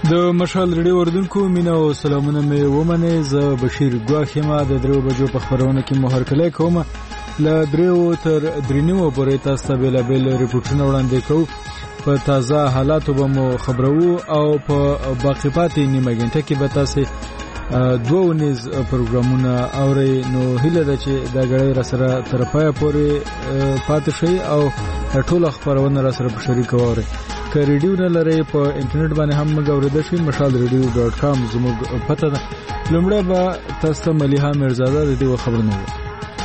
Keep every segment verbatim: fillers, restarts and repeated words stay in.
د مشال رډیو اردوونکو مینه او سلامونه مې ومنئ. زه بشیر ګواښ یم. د دریو بجو په خبرونه کې مو هرکلی کوم. له دریو تر درې نیمو پورې تاسو ته بېلابېل رپورټونه وړاندې کوو. په تازه حالاتو به مو خبرو او په باقي پاتې نیمه ګنټه کې به تاسو دوه ونیز پروګرامونه اورئ. نو هیله ده چې دا غړي را سره تر پایه پورې پاتې شي او ټول خبرونه را سره په شریک واورئ. که ریډیو نه لرئ په انټرنیټ باندې هم موږ اورېدای شئ. مشال ریډیو ډاټ کام زموږ پته ده. لومړی به تاسو ته ملیحه میرزاده د دې خبرونه وایي.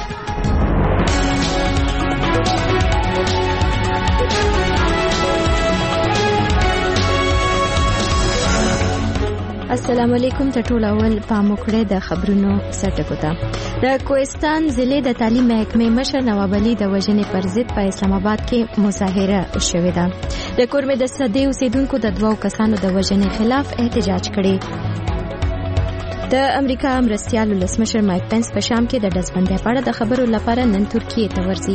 السلام علیکم. ته ټول اول پام وکړئ د خبرونو سرټکو ته. د کوهستان ضلع د تعلیم محکمې مشر نواب علي د وژنې پر ضد په اسلام آباد کې مظاهره شوې ده. د کورمې د صدې اوسیدونکو د دوو کسانو د وژنې خلاف احتجاج کړي. د امریکا مرستیال ولسمشر مایک پنس په شام کې د ډزبندۍ په اړه د خبرو لپاره نن ترکیې ته ورځي.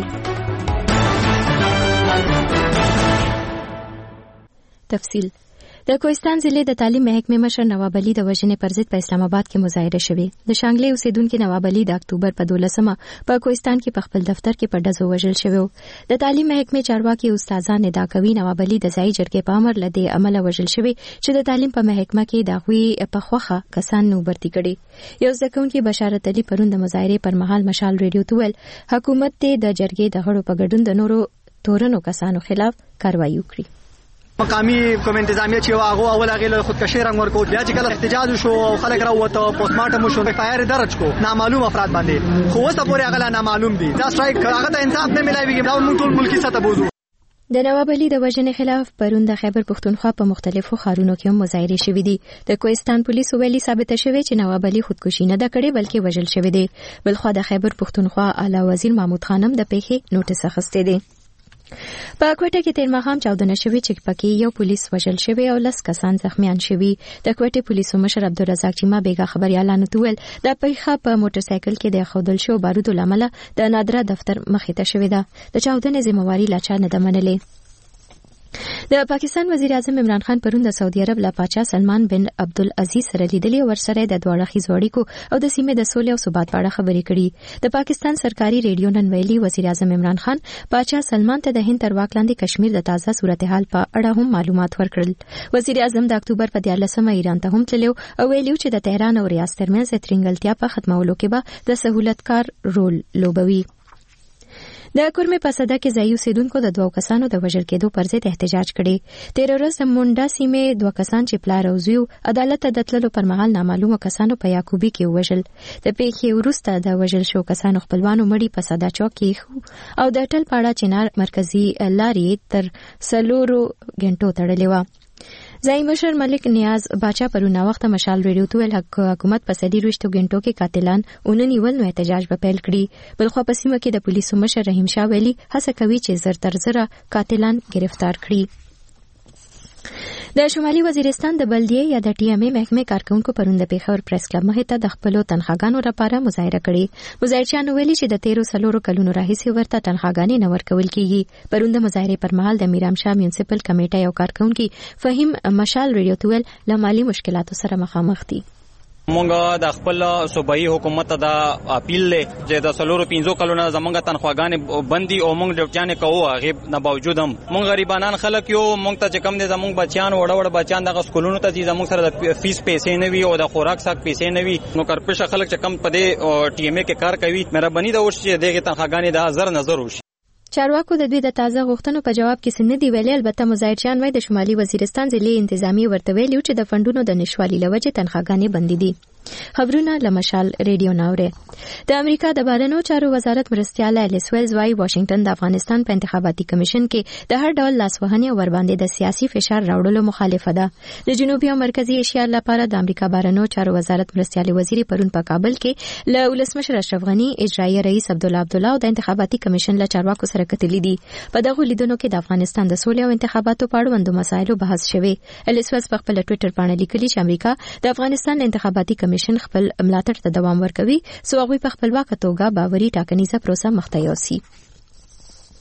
تفصیل. د کوهستان ضلع د تعلیم محکمې مشر نواب علي د وژنې پر ضد په اسلام آباد کې مظاهره شوې. د شانګلې اوسیدونکو نواب علي د اکتوبر په دولسمه په کوهستان کې په خپل دفتر کې په ډزو وژل شوی. د تعلیم محکمې چارواکي استادان ادعا کوي نواب علي د ځای جرګې په امر لدې عمله وژل شوی چې د تعلیم په محکمه کې د غوي په خوخه کسان نو برتي کړي. یو ځکهونکي بشارت علي پرون د مظاهره پر مهال مشال ریډیو تویل حکومت ته د جرګې د غړو په ګډون د نورو تورنو کسانو خلاف کاروایی وکړي. مقامی کوم انتظامیه چې هغه اول هغه له خودکشي رنګ ورکو بیا چې کله احتجاج شو او خلک راوته پوسټ مارټم شو فایر درج کو نامعلوم افراد باندې خو اوسه پورې هغه نامعلوم دي. دا سټرایک هغه ته انصاف نه ملایوي. دا موږ ټول ملکی سطح بوزو. د نواب علي د وژنې خلاف پرون د خیبر پښتونخوا په مختلفو ښارونو کې هم مظاهرې شوې دي. د کوهستان پولیسو ویلي ثابته شوې چې نواب علي خودکشي نه ده کړې بلکې وژل شوی دی. بلخو د خیبر پښتونخوا اعلی وزیر محمود خانم د پیښې نوټس اخیستی دی. په کوټه کې تیر ماښام چاودنه شوې چې پکې یو پولیس وژل شوی او لس کسان زخمیان شوي. د کوټې پولیسو مشر عبدالرزاق چیما بیګا خبريالانو ته ویل د پیښه په موټر سایکل کې د خودل شو بارودو لامل د نادره دفتر مخې ته شوې ده. د چاودنې ذمہواری لا چا نه ده منلې. د پاکستان وزیر اعظم عمران خان پرون د سعودي عرب له پاچا سلمان بن عبدالعزیز سره لیدلې او ورسره د دوه اړخیزو اړیکو او د سیمې د سولې او ثبات په اړه خبرې کړي. د پاکستان سرکاري ریډیو نن ویلي وزیر اعظم عمران خان پاچا سلمان ته د هند تر واک لاندې کشمیر د تازه صورتحال په اړه هم معلومات ورکړل. وزیر اعظم د اکتوبر په دیارلسمه ایران ته هم تللی او ویلي چې د تهران او ریاض ترمنځ ترنګلتیا په ختمولو کې به د سہولتکار رول لوبوي. د کورمې په صده کې ځایي اوسیدونکو د دوه کسانو د وژل کېدو پر ضد احتجاج کړي. تیر ورځ د مونډا سیمې دوه کسان چې پلار او زوی عدالت ته د تللو پر مهال نامعلومه کسانو په یعقوبي کې وژل. د پیښې وروسته د وژل شو کسانو خپلوانو مړي په صدا چوک کې او د ټل پاړه چنار مرکزی لارې تر سلورو غنټو تړلې و. ځای مشر ملک نیاز باچا پرونا وخت مشال ریډیو تویل حکومت په سدي روشتو غنټو کې قاتلان اوننی ول نو احتجاج به پیل کړي. بلخو په سیمه کې د پولیسو مشر رحیم شاه ویلي هڅه کوي چې زر تر زره قاتلان گرفتار کړي. د شمالي وزیرستان د بلدیه یا د ټي ایم ای محکمې کارکونکو پرون د پیښور پریس کلب مخې ته د خپلو تنخواګانو لپاره مظاهره کړې. مظاهرچیانو ویلي چې د تیرو سلورو کلونو راهیسې ورته تنخواګانې نه ورکول کیږي. پرون د مظاهرې پر مهال د میرام شاه میونسپل کمیټه یو کارکونکي فهیم مشال ریډیو تویل له مالی مشکلاتو سره مخامخ دي. مونږ د خپل صوبایي حکومت ته د اپیل له چې د سلورو پنځو کلونو زمونږ تنخواګانې بندي او مونږ ډیوټیانې کوو هغه نه باوجود هم مونږ غریبانان خلک یو مونږ ته چې کم دي زمونږ بچیان وړ وړ بچیان د سکولونو ته چې زمونږ سره د فیس پیسې نه وي او د خوراک ساک پیسې نه وي نو کرپشه خلک چې کم پدې ټي ایم ای کې کار کوي مهرباني دا وشي چې دغه تنخواګانې د زر نظر وشي. چارواکو د دوی د تازه غوښتنو په جواب کې سند دی ویلي. البته مظاهرچیان وايي د شمالي وزیرستان ضلع انتظامی ورته ویلي چې د فندونو د نشوالي لوجه تنخواګانې بندي دي. خبرونه لمشال ریډیو ناوره. د امریکا د بهرنیو چارو وزارت مرستیال الیس ویلز وايي واشنگټن د افغانستان په انتخاباتي کمیشن کې د هر ډول لاسوهنې او ور باندې د سیاسي فشار راوړلو مخالفه ده. د جنوبي او مرکزی ایشیا لپاره د امریکا بهرنیو چارو وزارت مرستیال وزیر پرون په کابل کې له ولسمشر اشرف غنی، اجرایي رئیس عبدالله عبدالله او د انتخاباتي کمیشن له چارواکو سره کتلې دي. په دغه لیدنو کې د افغانستان د سولې او انتخاباتو په اړوندو مسایلو بحث شوی. الیس ویلز په خپل ټوئیټر باندې لیکلي چې امریکا د افغانستان انتخاباتي کمیشن خپل ملاتړ ته دوام ورکوي سو هغوی په خپلواکه توګه باوري ټاکنیزه پروسه مخته یوسي.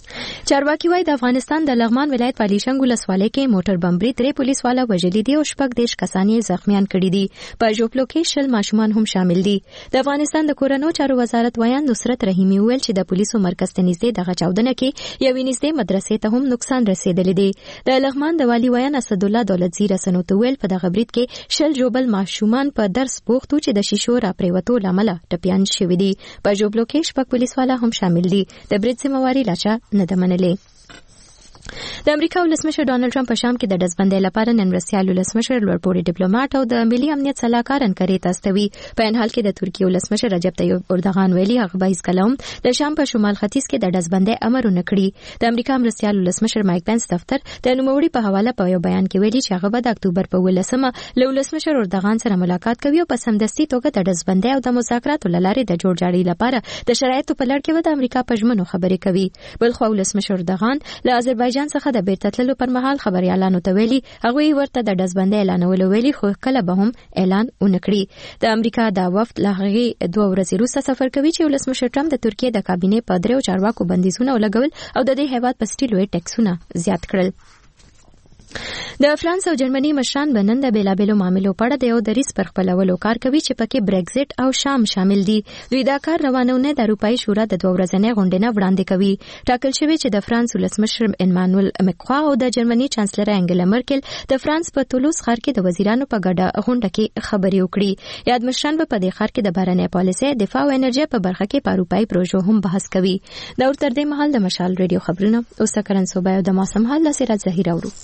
چارواکي وايي د افغانستان د لغمان ولایت په لیشنګ ولسوالۍ کې موټر بم برید درې پولیس والا وژلي دي او شپږ دیش کسان یې زخمیان کړي دي. په جوپلو کې شل ماشومان هم شامل دي. د افغانستان د کورنیو چارو وزارت ویان نصرت رحیمي ویل چې د پولیسو مرکز ته نږدې دغه چاودنه کې یوې نږدې مدرسې ته هم نقصان رسیدلی دی. د لغمان د والي ویان اسدالله دولتزی رسنو ته ویل په دغه برید کې شل جوبل ماشومان په درس بوختو چې د شیشو را پریوتو لامل ټپیان شوي دي. په جوبلو کې شپږ پولیس والا هم شامل دي. د برید ذمہواری لا چا نه ده منلې. د امریکا ولسمشر ډانلډ ټرمپ په شام کې د ډزبندۍ لپاره نن مرستیال ولسمشر لوړپوړي ډیپلوماټ او د ملي امنیت سلاکار انکارې ته استوي. په ان حال کې د ترکیې ولسمشر رجب طیب اردوغان ویلي هغه به هیڅ کله هم د شام په شمال ختیځ کې د ډزبندۍ امر ونه کړي. د امریکا مرستیال ولسمشر مایک پنس دفتر د نوموړي په حواله په یو بیان کې ویلي چې هغه به د اکتوبر په ولسمه له ولسمشر اردوغان سره ملاقات کوي او په سمدستي توګه د ډزبندۍ او د مذاکراتو لارې د جوړجاړي لپاره د شرایطو په لړ کې د امریکا په ژمنو خبرې کوي. بلخو ولسمشر اردوغان له آذربایجان څخه د بیرته تللو پر مهال خبريالانو ته ویلي هغه ورته د ډزبندۍ اعلانولو ویلي خو کله به هم اعلان ونکړي. د امریکا د وفد له هغې دوه ورځې وروسته سفر کوي چې ولسمشر ټرمپ د ترکیې د کابینې په دریو چارواکو بندیزونه ولګول او د دې هیواد په سټیل لوی ټیکسونه زیات کړل. د فرانس او جرمني مشران به نن د بیلابېلو معاملو په اړه د یو دریځ پر خپلولو کار کوي چې پکې برګزټ او شام شامل دي. دوی دا کار روانونه د اروپایي شورا د دوه ورځنۍ غونډې نه وړاندې کوي. ټاکل شوی چې د فرانس ولسمشر انمانوئل مکخوا او د جرمني چانسلر انګلا مرکل د فرانس په تولوز ښار کې د وزیرانو په ګډه غونډه کې خبرې وکړي. یاد مشران به په دې ښار کې د بهرنۍ پالیسۍ، دفاع او انرژي په برخه کې په اروپایي پروژو هم بحث کوي. دا ورته د مهال د مشال ریډیو خبرونه اوس کرن صوبای او د موسم حال له سره ظاهر اورو.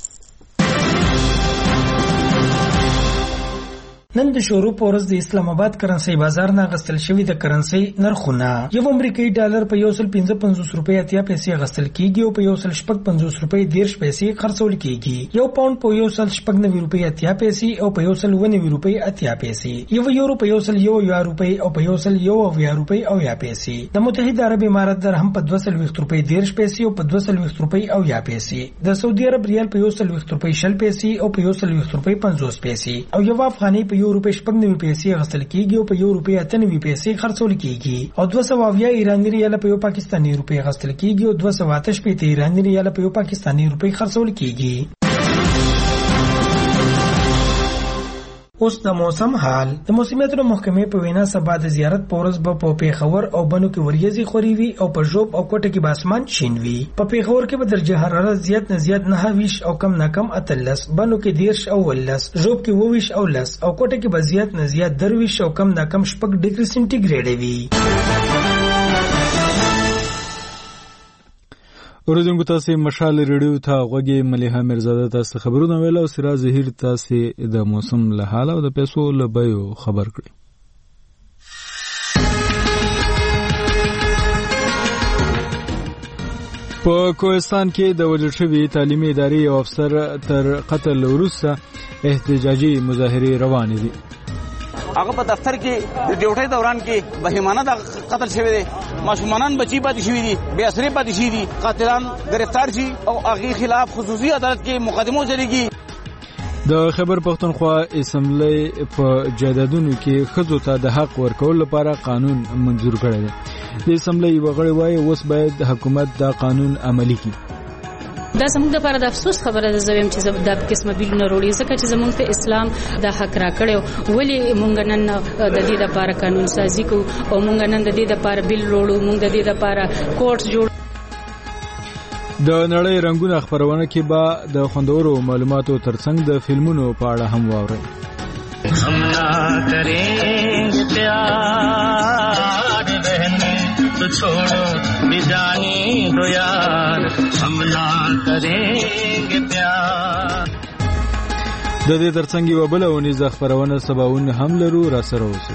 نن د شروع پورز د اسلام آباد کرنسي بازار نه غستل شوی د کرنسي نرخونه یو امریکایي ډالر په یو سل پنځه پنځوس روپۍ اتیا پیسې غستل کیږي او په یو سل شپږ پنځوس روپۍ دیرش پیسې خرڅول کیږي. یو پاوند په یو سل شپږ نوي روپۍ اتیا پیسې او په یو سل اووه نوي روپۍ اتیا پیسې. یو یورو په یو سل یو یا روپۍ او په یو سل یو اویا روپۍ او یا پیسې. د متحده عرب امارات درهم په دوه سل ویشت روپۍ دیرش پیسې او په دوه سل ویشت روپۍ او یا پیسې. د سعودي عرب ریال په یو سل ویشت روپۍ شل پیسې او په یو سل ویشت روپۍ پنځوس پیسې او یو افغاني په یو روپۍ شپږ نوي پیسې غسل کیږي او په یو روپۍ اته نوي پیسې خرڅول کیږي او دوه سوه اویا ایراني ریال په یو پاکستاني روپۍ غسل کیږي او دوه سوه اته شپېته ایراني ریال په یو پاکستاني روپۍ خرڅول کیږي. اوس د موسم حال. د موسمیاتو محکمې په وینا سبا د زیارت پورز به په پیښور او بنو کې وریځي خوري وي او په ژوب او کوټه کې باسمان شین وي. په پیښور کې به درجه حرارت زیات نه زیات نه ویش او کم نه کم اتلس، بنو کې دیرش او ولس، ژوب کې وویش او لس او کوټه کې به زیات نه زیات درویش او کم نه کم شپږ ډیګري سنټیګریډ وي. اوریدونکو تاسو مشال ریډیو ته غوږی مليحه مرزاده تاسو خبرونه ویل او سراج زهیر تاسو د موسم له حال او د پیسو له بیو خبر کړی. په کوهستان کې د وژل شوي تعلیمي ادارې یو افسر تر قتل وروسته احتجاجي مظاهرې روانې دي. هغه په دفتر کې د ډیوټي دوران کې بهیمانه د قتل شوی دی. ماشومان بچی پاتې شوی دي، بے اثرې پاتې شوی دي. قاتلان گرفتار شي او هغه خلاف خصوصي عدالت کې مقدمه چلیږي. د خیبر پختونخوا اسمبلی په جایدادونو کې ښځو ته د حق ورکولو لپاره قانون منظور کړی دی. د اسمبلی وغړي وایي اوس باید حکومت دا قانون عملي کړي. دا زموږ د لپاره د افسوس خبره ده زویم چې دا قسمه بیلونه وروړي ځکه چې زموږ ته اسلام دا حق را کړو. ولی مونږ نن د دې لپاره قانون سازي کو او مونږ نن د دې لپاره بیل وروړو، مونږ د دې لپاره کوټ جوړ. د نړۍ رنگونه خبرونه کې با د خوندورو معلوماتو ترڅنګ د فلمونو په اړه هم واورئ. हम ना करेंगे प्यार रहने तो छोड़ो बिजाने दो यार हम ना करेंगे प्यार. د دې ترڅنګ یو بل ونیزه خبرونه سباون هم لرو را سره اوسئ.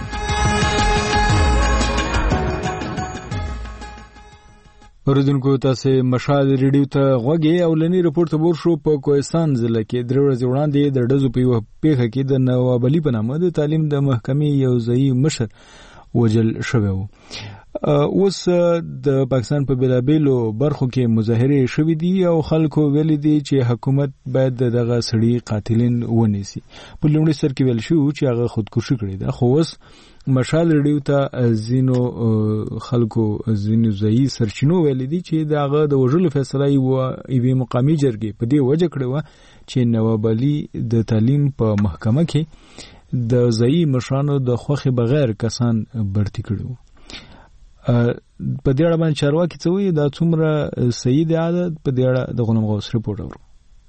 اوریدونکو تاسو مشال ریډیو ته غوږی او لنی رپورت خبر شو. په کوهستان ضلع کې درې ورځې وړاندې د ډزو په پیښه کې د نواب علي په نامه د تعلیم د محکمې یو ځایي مشر وجل شوی و. اوس د پاکستان په بلابېلو برخو کې مظاهرې شوې دي او خلکو ویلي دي چې حکومت باید دغه سړي قاتلین ونیسي. په لومړي سر کې ویل شو چې هغه خودکشي کړې ده، خو اوس مشال ریډیو ته زینو خلکو زینو ځای سرچینو ویل دي چې دغه د وژلو فیصله یې وی مقامی جرګې په دې وجه کړې و چې نواب علي د تعلیم په محکمه کې د ځای مشرانو د خوخي بغیر کسان برتی کړو. په دې اړه باندې چارواکي څه وایي دا څومره صحیح دی عادت په دې اړه د غلام غوث رپورټ اورو.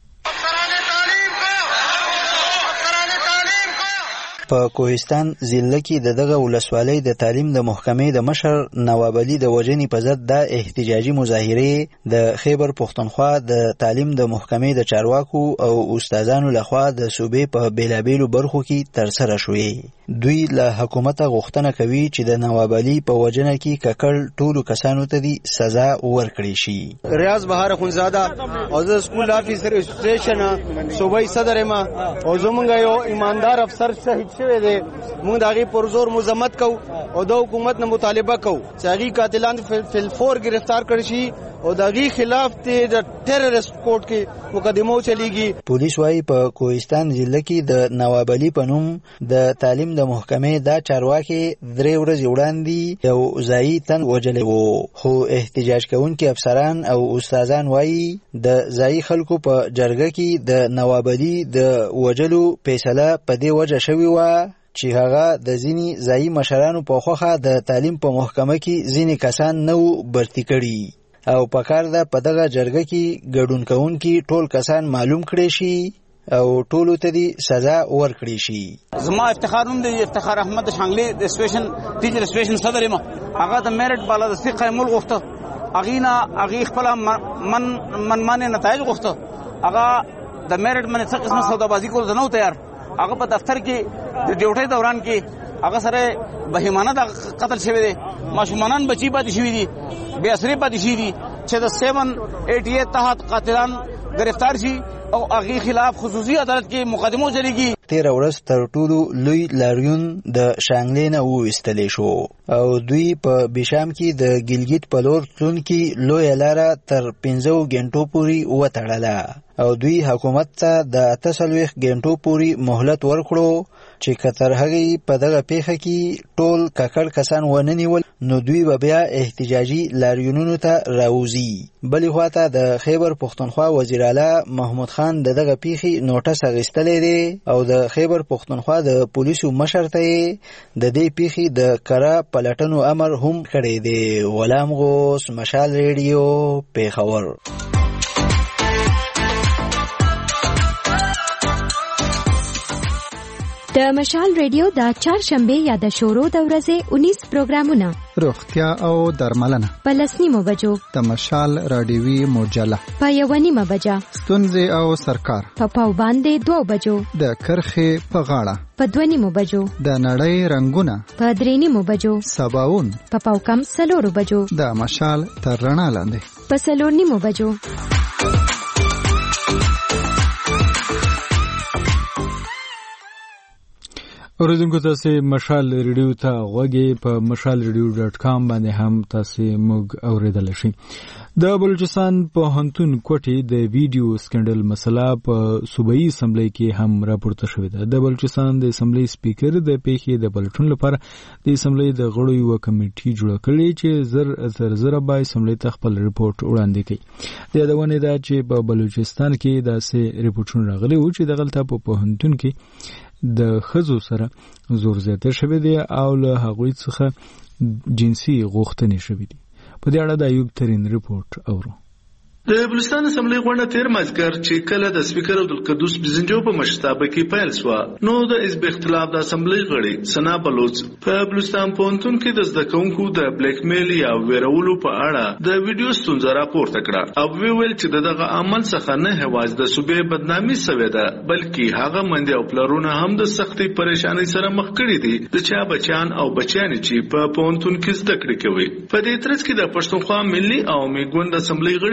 په کوهستان ضلع کې د دغه ولسوالۍ د تعلیم د محکمې د مشر نواب علي د وژنې په ضد د احتجاجي مظاهرې د خیبر پښتونخوا د تعلیم د محکمې د چارواکو او استادانو لخوا د صوبې په بیلابیلو برخو کې ترسره شوې. دوی له حکومت غوښتنه کوي چې د نواب علي په وژنه کې ککړ ټولو کسانو ته دي سزا ورکړي شي. ریاض بهار خونزاده او د سکول افیسر رجسټریشن صوبای صدر ما او زمونږ یو ایماندار افسر شهید شوی دی. موږ د هغې پر زور مذمت کوو او د حکومت نه مطالبه کوو چې هغې قاتلان فلفور گرفتار کړي شي او د هغې خلاف د ټیررست کوډ کې مقدمه چلیږي. پولیس وايي په کوهستان ضلع کې د نواب علي په نوم د تعلیم د محکمې دا چارواکي درې ورځې وړاندې یو ځایي تن وژلی و، خو احتجاج کوونکي افسران او استادان وايي د ځایي خلکو په جرګه کې د نواب علي د وژلو فیصله په دې وجه شوې وه چې هغه د ځینې ځایي مشرانو په خوښه د تعلیم په محکمه کې ځینې کسان نه وو برتي کړي او پکار ده په دغه جرګه کې ګډون کوونکي ټول کسان معلوم کړي شي او ټولو ته دي سزا ورکړي شي. زما افتخار نوم دی افتخار احمد شانګلی د سټیشن ټیچر سټیشن صدر یم. هغه د میرټ بالا د ثقه مول غوښته هغې نه هغې خپله من منمانې نتایج غوښته. هغه د میرټ باندې څه قسمه سودابازي کول زه نه و تیار. هغه په دفتر کې د ډیوټۍ دوران کې هغه سره بهیمانه د قتل شوی دی. ماشومانان بچي پاتې شوي دي، بې اثرې پاتې شوي دي چې د سیون ایټي ایټ تحت قاتلان گرفتار شي او هغې خلاف خصوصي عدالت کې مقدمه چلیږي. تیره ورځ تر ټولو لوی لاریون د شانګلې نه وویستلی شو او دوی په بیشام کې د ګلګیت په لور تلونکي لویه لاره تر پنځو ګنټو پورې وتړله او دوی حکومت ته د اته څلوېښت ګنټو پورې مهلت ورکړو چې که تر هغې په دغه پیښه کې ټول ککړ کسان ونه نیول نو دوی به بیا احتجاجي لاریونونو ته راوځي. بلې خواته د خیبر پښتونخوا وزیر اعلی محمود خان د دغه پیښې نوټس اخیستلی دی او د خیبر پښتونخوا د پولیسو مشر ته یې د دې پیښې د کره پلټنو امر هم کړی دی. غلام غوث، مشال ریډیو، پیښور. د مشال ریډیو د چهارشنبه یا د شورو د ورځې اونیس پروګرامونه روغتیا او درملنه په لس نیمو بجو، د مشال راډیوي مجله په یوه نیمه بجه، ستونزې او سرکار په پاو باندې دوه بجو، د کرښې په غاړه په دوه نیمو بجو، د نړۍ رنگونه په درې نیمو بجو، سباون په پاو کم څلورو بجو، د مشال تر رڼا لاندې په څلور نیمو بجو. اوریدونکو تاسو مشال ریډیو ته غوږی په مشال ریډیو ډاټ کام باندې هم تاسو موږ اوریدل شئ. د بلوچستان په هنتون کوټي د ویډیو سکندل مسله په صوبایي اسمبلی کې هم راپورته شوې ده. د بلوچستان د اسمبلی سپیکر د پیښې د پلټون لپاره د اسمبلی د غړو یو کمیټي جوړ کړي چې زر زر زر به اسمبلی ته خپل ریپورت وړاندې کړي. د یادونه ده چې په بلوچستان کې داسې ریپورتونه راغلي وو چې دغلته په پوهنتون کې د خزو سره زور زیاته شوی دی او له هغوی څخه جنسي غوښتنې شوی دي. په دې اړه د ایوب ترین ریپورت اورو. د بلوچستان اسمبلی غونډه تیر مازدیګر چې کله د سپیکر عبدالقدوس بزنجو په مشرتابه کې پیل شوه نو د حزب اختلاف د اسمبلی غړي ثنا بلوچ په بلوچستان پوهنتون کې د زده کوونکو د بلیک میل یا ویرولو په اړه د ویډیو ستونزه راپورته کړه او ویل چې دغه عمل څخه نه هواز د صوبې بدنامي سوې ده بلکې هغه منډي او پلرونه هم د سختي پریشانی سره مخ کړي دي د چا بچان او بچیان چې په پوهنتون کې زده کړې کوي. په دې ترڅ کې د پښتونخوا ملي عوامي ګوند اسمبلی غړي نصر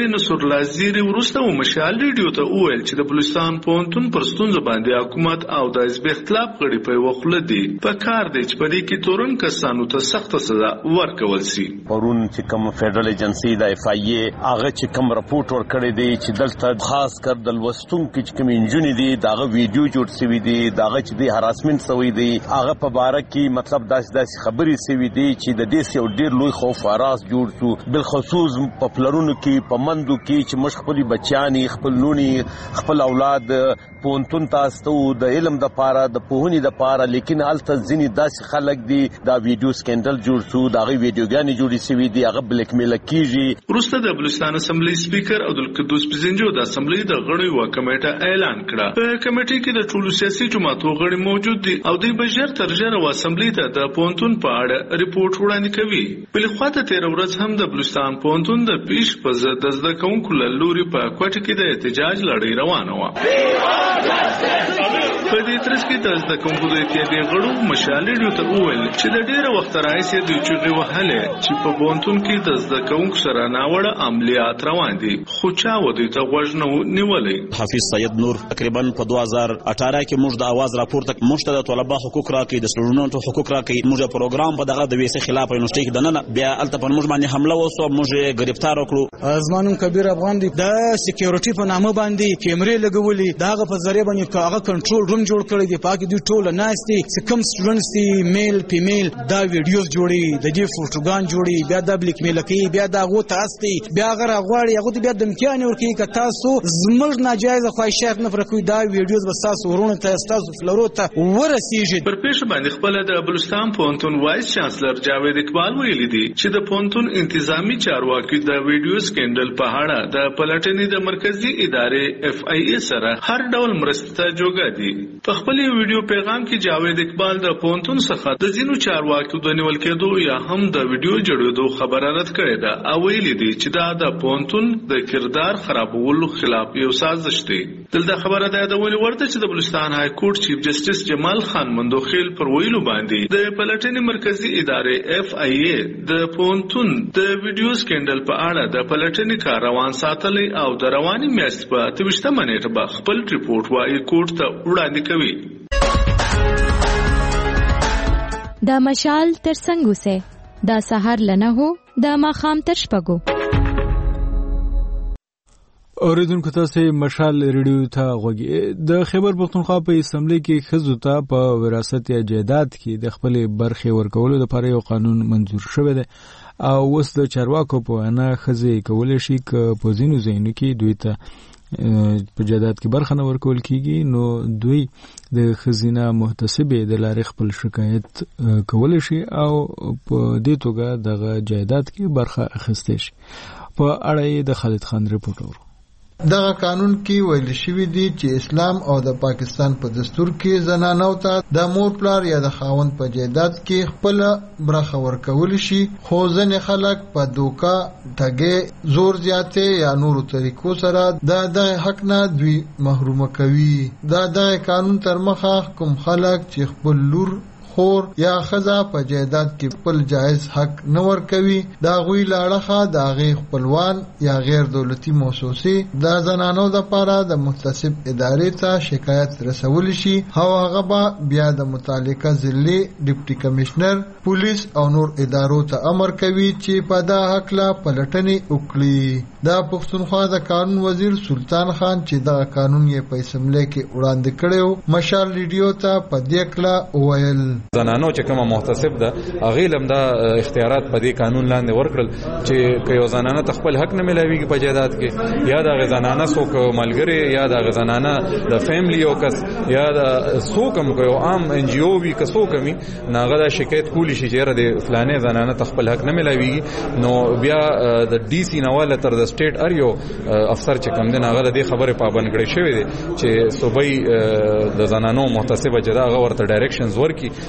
الله زیری وروسته و مشال ریډیو ته وویل چې د بلوچستان پوهنتون پر ستونزو باندې حکومت او د حزب اختلاف غړي په یوه خوله دي په کار دی چې په دې کې تورن کسانو ته سخته سزا ورکول سي. پرون چې کوم فدرال ایجنسی د اف آی ای هغه چې کوم راپورټ ورکړی دی چې دلته خاص کر د لوستونکو چې کوم انجونې دي داغه ویډیو جوړ شوی دی داغه چې دی هراسمنت شوی دی هغه په باره کې مطلب داسې داسې خبرې شوی دی چې د دې یو ډیر لوی خوف راز جوړ شو بالخصوص په پلرونو کې په مندو کې چې مش خپل بچیانی خپل لونی خپل اولاد پونتون تاسو د علم د پاره د پوهنې د پاره لیکن الته ځینی داسې خلک دي دا ویډیو سکندل جوړ شو دا غي ویډیوګانې جوړې شوی دي هغه بلیک میل کیږي. وروسته د بلوچستان اسمبلی سپیکر عبدالقدوس بزنجو د اسمبلی د غړو و کمیټه اعلان کړه. په کمیټې کې د ټولو سیاسي جماعتونو غړي موجود دي او دوی به ژر تر ژره و اسمبلی ته د پونتون په اړه ریپورت وړاندې کوي. بل خو ته تیر ورځ هم د بلوچستان پوهنتون د پیش په ضد د زده کوونکو له لوري په کوټه کې د احتجاج لړۍ روانه وه. په دې ترڅ کې د زده کوونکو د اتحادیې غړو مشال ریډیو ته وویل چې د ډېره وخته راهیسې دوی چغې وهلې چې په پوهنتون کې د زده کوونکو سره ناوړه عملیات روان دي خو چا و دوی ته غوږ نه و نیولی. حافظ سید نور تقریبا په دوه هزار اठारह کې موږ د اواز راپورته موږ ته د طلبه حقوق راکړي د سټوډنټو حقوق راکړي موږ پروګرام په دغه د ویسه خلاف یونیورسيټي کې دننه بیا الته په موږ باندې حمله وسو موږ گرفتار وکړو. زمانون کبیر افغان دي د سکیورټي په نامه باندې کیمرې لګولې دغه په ذریعہ باندې کاغه کنټرول روم جوړ کړی دی پاکي دوی ټول ناشتي کم سټوډنټس دي میل فیمیل دا ویډیوز جوړي د دې فوټوګان جوړي بیا د بلیک میل کوي بیا دا غو تاسو بیا غره غواړي هغه بیا د امکان ورکی ک تاسو زموږ ناجایز خواهشات نه فرقوي دا ویډیوز بس تاسو ورونه تاسو فلورو ته ورسیږي. پر پیښه باندې خپل د بلوچستان پوهنتون وایس چانسلر جاوید اقبال ویلي دي چې د پوهنتون انتظامی چارواکي د ویډیو سکینډل په اړه د پلټنې د مرکزی ادارې اف آی ای سره هر ډول مرسته ته جوګه دي. په خپل ویډیو پیغام کې جاوید اقبال د پوهنتون څخه د ځینو چارواکو د نیول کېدو یا هم د ویډیو جوړېدو خبره رد کړې ده او ویلي دي چې دا د پوهنتون د کردار خرابولو خلاف یو سازش دی. دلته خبره ده د ولې ورته چې د بلوچستان های کورټ چیف جسټس جمال خان مندوخیل پر ویلو باندې د پلټنې مرکزی ادارې اف آی ای د پوهنتون د ویډیو سکینډل په اړه د پلټنې کار روان ساتلی او د رواني میاشتې په اته ویشتمه نیټه به خپل ریپورټ وايي کورټ ته وړاندې کوي. دا مشال تر څنګه سه دا سحر لنه هو دا ماخام تر شپږو. اوریدونکو تاسو مشال ریډیو ته غوږی. د خیبر پختونخوا په اسمبلی کې ښځو ته په وراثت یا جایداد کې د خپل برخې ورکولو لپاره یو قانون منظور شوی دی او اوس د چارواکو په وینا ښځې کولی شي که په ځینو ځایونو کې دوی ته په جایداد کې برخه نه ورکول کیږي نو دوی د ښځینه محتسبې د لارې خپل شکایت کولی شي او په دې توګه دغه جایداد کې برخه اخیستی شي. په اړه یې د خالد خان رپورټ ورو. دغه قانون کې ویل شوی دی چې اسلام او د پاکستان په دستور کې زنانو ته د مور پلار یا د خاوند په جایداد کې خپل برخه ورکول شي خو ځینې خلک په دوکا ټګي زور زیاتې یا نورو طریقو سره د دغه حق نه دوی محروم کوي. دا د قانون تر مخه کوم خلک چې خپل لور خور یا خزا په جایداد کې خپل جایز حق نه ورکوي دا غوی لاړه د هغې خپلوان یا غیر دولتي موسسې د زنانو دپاره د محتسب ادارې ته شکایت رسولی شي او هغه به بیا د متعلقه ضلعي ډیپټي کمشنر پولیس او نور ادارو ته امر کوي چې په دا هکله پلټنې وکړي. دا پښتونخوا د قانون وزیر سلطان خان چې دغه قانون یې په اسمبلی کې وړاندې کړی مشال ریډیو ته په دې کله وویل زنانو چې کومه محتسب ده هغه لم دا اختیارات په دې قانون لاندې ورکړل چې که یو زنانه تخپل حق نه ملاويږي په جایداد کې یا د زنانه څوک ملګری یا د زنانه د فیملی او کس یا د څوک هم یو عام ان جی او وی کسو کمی ناغه دا شکایت کولی شي چې د فلانه زنانه تخپل حق نه ملاويږي نو بیا د ډي سي نواله تر د سټیټ اریو افسر چې کوم دی هغه د خبره پابند کړی شوی دی چې صوبای د زنانو محتسبه جدا هغه ورته ډایرکشنز ورکي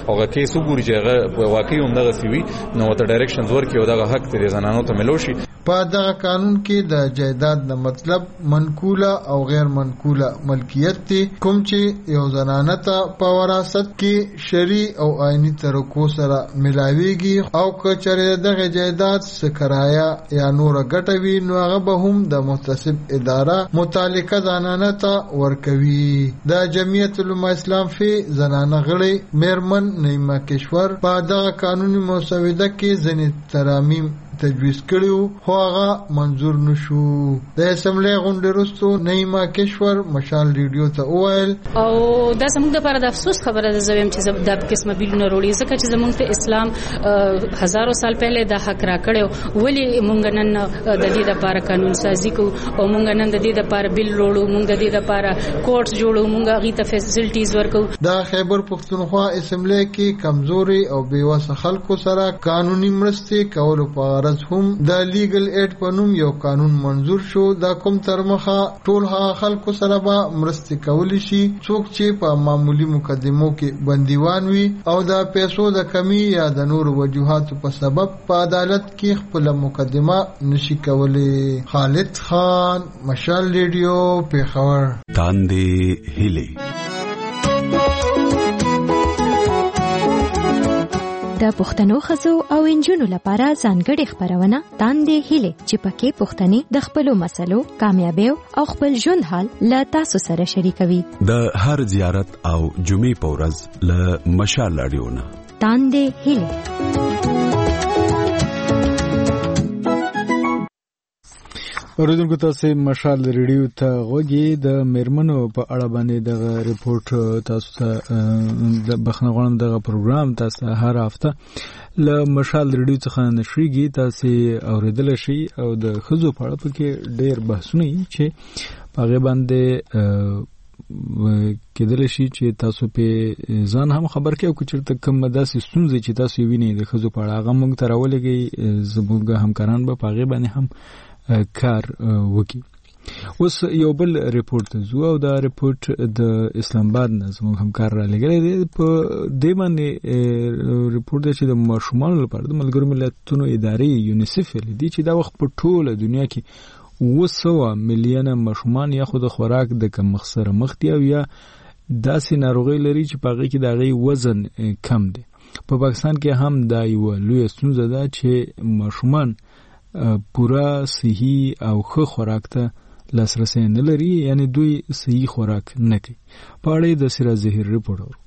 هغه کیس وګوري چې هغه واقعي هم دغه سی وي نو ته ډایرکشنز ورکړي او دغه حق ته زنانو ته ملو شي. په دغه قانون کې د جایداد د مطلب منقوله او غیر منقوله ملکیت دی کوم چې یو زنانه ته په وراثت کې شرعي او آئینی طریقو سره ملاويږي او که چېرې دغه جایداد سکرایا یا نور ګټه وي نو هغه به هم د محتسب اداره متعلقه زنانه ته ورکوي. د جمعیت علماء اسلام فی زنانه غړي میرمن نعیمه کشور په دغه قانوني مسوده کې ځینې ترامیم تجویز کړیو خو هغه منظور نشو. د اسمبلی غونډې وروسته نعیمه کشور مشال ریډیو ته وویل او دا زموږ لپاره د افسوس خبره ده زویم چې دا قسمه بیلونه وروړي ځکه چې زموږ ته اسلام هزارو سال پهله د حق را کړو ولی مونږ نن د دې لپاره قانون سازي کو او مونږ نن د دې لپاره بیل وروړو مونږ د دې لپاره کوټس جوړو مونږ غي ته فیسیلیټیز ورکو. د خیبر پختونخوا اسمبلی کې کمزوري او بیوسه خلکو سره قانوني مرستې کولو په هم د لیګل ایډ په نوم یو قانون منظور شو. دا کوم تر مخه ټول هغه خلکو سره به مرستې کولی شي څوک چې په معمولی مقدمو کې بندیوان وي او د پیسو د کمی یا د نور وجوهاتو په سبب په عدالت کې خپل مقدمه نشي کولی. خالد خان مشال ریډیو پیښور. تاندې هیلې د پښتنو ښځو او انجونو لپاره ځانګړې خبرونه تاندې هیلې چې پکې پښتني د خپلو مسلو کامیابیو او خپل ژوند حال له تاسو سره شریکوي. د هر زیارت او جمعې په ورځ له مشال رادیو نه تاندې هیلې. اوریدونکو تاسو مشال ریډیو ته غوږی د میرمنو په اړه باندې دغه ریپورت تاسو ته د بخنه غوړم دغه پروګرام تاسو هر هفته له مشال ریډیو څخه نشریږي. تاسو اوریدل شي او د خزو په اړه کې ډېر بحثونه چې په باندې کېدل شي چې تاسو په ځان هم خبر کې او چې کوم داسې ستونزې چې تاسو وینئ د خزو په اړه هغه موږ ته راولګي زموږ همکاران به په هغه باندې هم کار وکي. اوس یو بل ریپورت زو او دا ریپورت د اسلام آباد نه زموږ همکار را لګړی دی. په دې باندې ریپورت چې د ماشومانو لپاره د ملګرو ملتونو ادارې یونیسف لیدي چې دا وخت په ټوله دنیا کې اوه سوه میلیونه ماشومان یا خو د خوراک د کمښت سره مخ دي او یا داسې ناروغۍ لري چې په هغې کې د هغې وزن کم دی. په پاکستان کې هم دا یوه لویه ستونزه ده چې ماشومان پورا صحي او ښه خوراک ته لاسرسی نه لري یعنی دوی صحي خوراک نه کوي. په اړه د سراج ظهیر ریپورټ.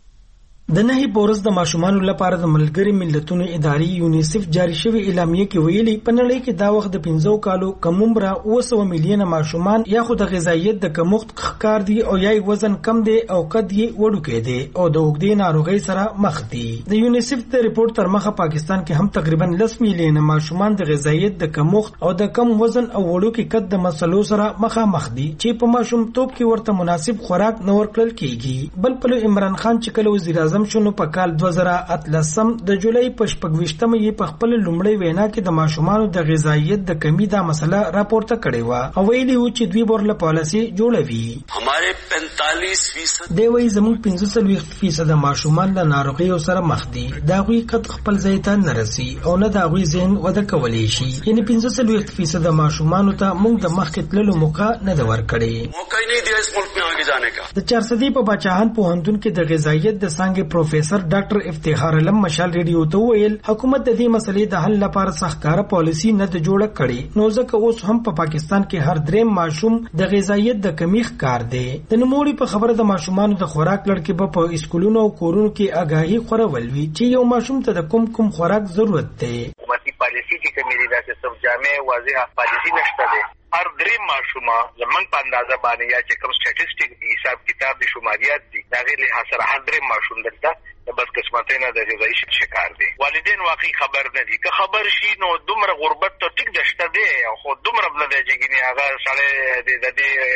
د نهي پورس د ماشومانو لپاره د ملګري ملتونو ادارې یونیسف جاری شوی اعلامیه کې ویلي په نړۍ کې دا وخت د پنځو کالو کم عمره اوه سوه میلیونه ماشومان یا خو د غذایت د کمښت ښکار دي او یا وزن کم دی او قد یې وړوکی دی او د اوږدې ناروغۍ سره مخ دي. د یونیسف د ریپورت تر مخه پاکستان کې هم تقریبا لس میلیونه ماشومان د غذایت د کمښت او د کم وزن او وړوکی قد د مسلو سره مخامخ دي چې په ماشومتوب کې ورته مناسب خوراک نه ورکړل کیږي. بل په عمران خان چې کله وزیر اعظم شنو په کال دوه زره اتلسم د جولای په شپږویشتمه یې په خپل لومړی وینا کې د ماشومانو د غذایت د کمی دا مسله راپورته کړې وه او ویلي و چې دوی ورله پالیسي جوړوي. हमारे पैंतालीस फीसद دی وایي زموږ پنځه څلوېښت فیصده ماشومان له ناروغیو سره مخ دي. د هغوی قد خپل ځای ته نه رسي او نه د هغوی ذهن وده کولی شي. یعنې پنځه څلوېښت فیصده ماشومانو ته موږ د مخکې تللو موقع نه ده ورکړې. موقع یې نه دی اس ملک میں آگے جانے کا. د چارسدي په باچاهان پوهنتون کې د غذایت د څانګې پروفیسر ډاکټر افتخار علم مشال ریډیو ته ویل حکومت د دې مسلې د حل لپاره سخکاره پالیسي نه د جوړه کړي نو ځکه اوس هم په پاکستان کې هر دریم ماشوم د غذایت د کمی ښکار دی. د نوموړي په خبره د ماشومانو د خوراک لړ کې به په اسکولونو او کورونو کې آګاهي خورول وي چې یو ماشوم ته د کوم کوم خوراک ضرورت دی. حکومتي پالیسي چې کومې دي داسې سب جامع واضحه پالیسي نشته دی. هر درې ماشومه زمونږ په اندازه باندې یا چې کوم سټیټسټیک دی حساب کتاب دي شماریات دي د هغې لحاظ سره هر درې ماشوم دلته د بدقسمتۍ نه د غذایي شکار دی. والدین واقعي خبر نه دي. که خبر شي نو دومره غربت ته ټیک ده شته دی خو دومره بله دی چې ګینې هغه سړی د دې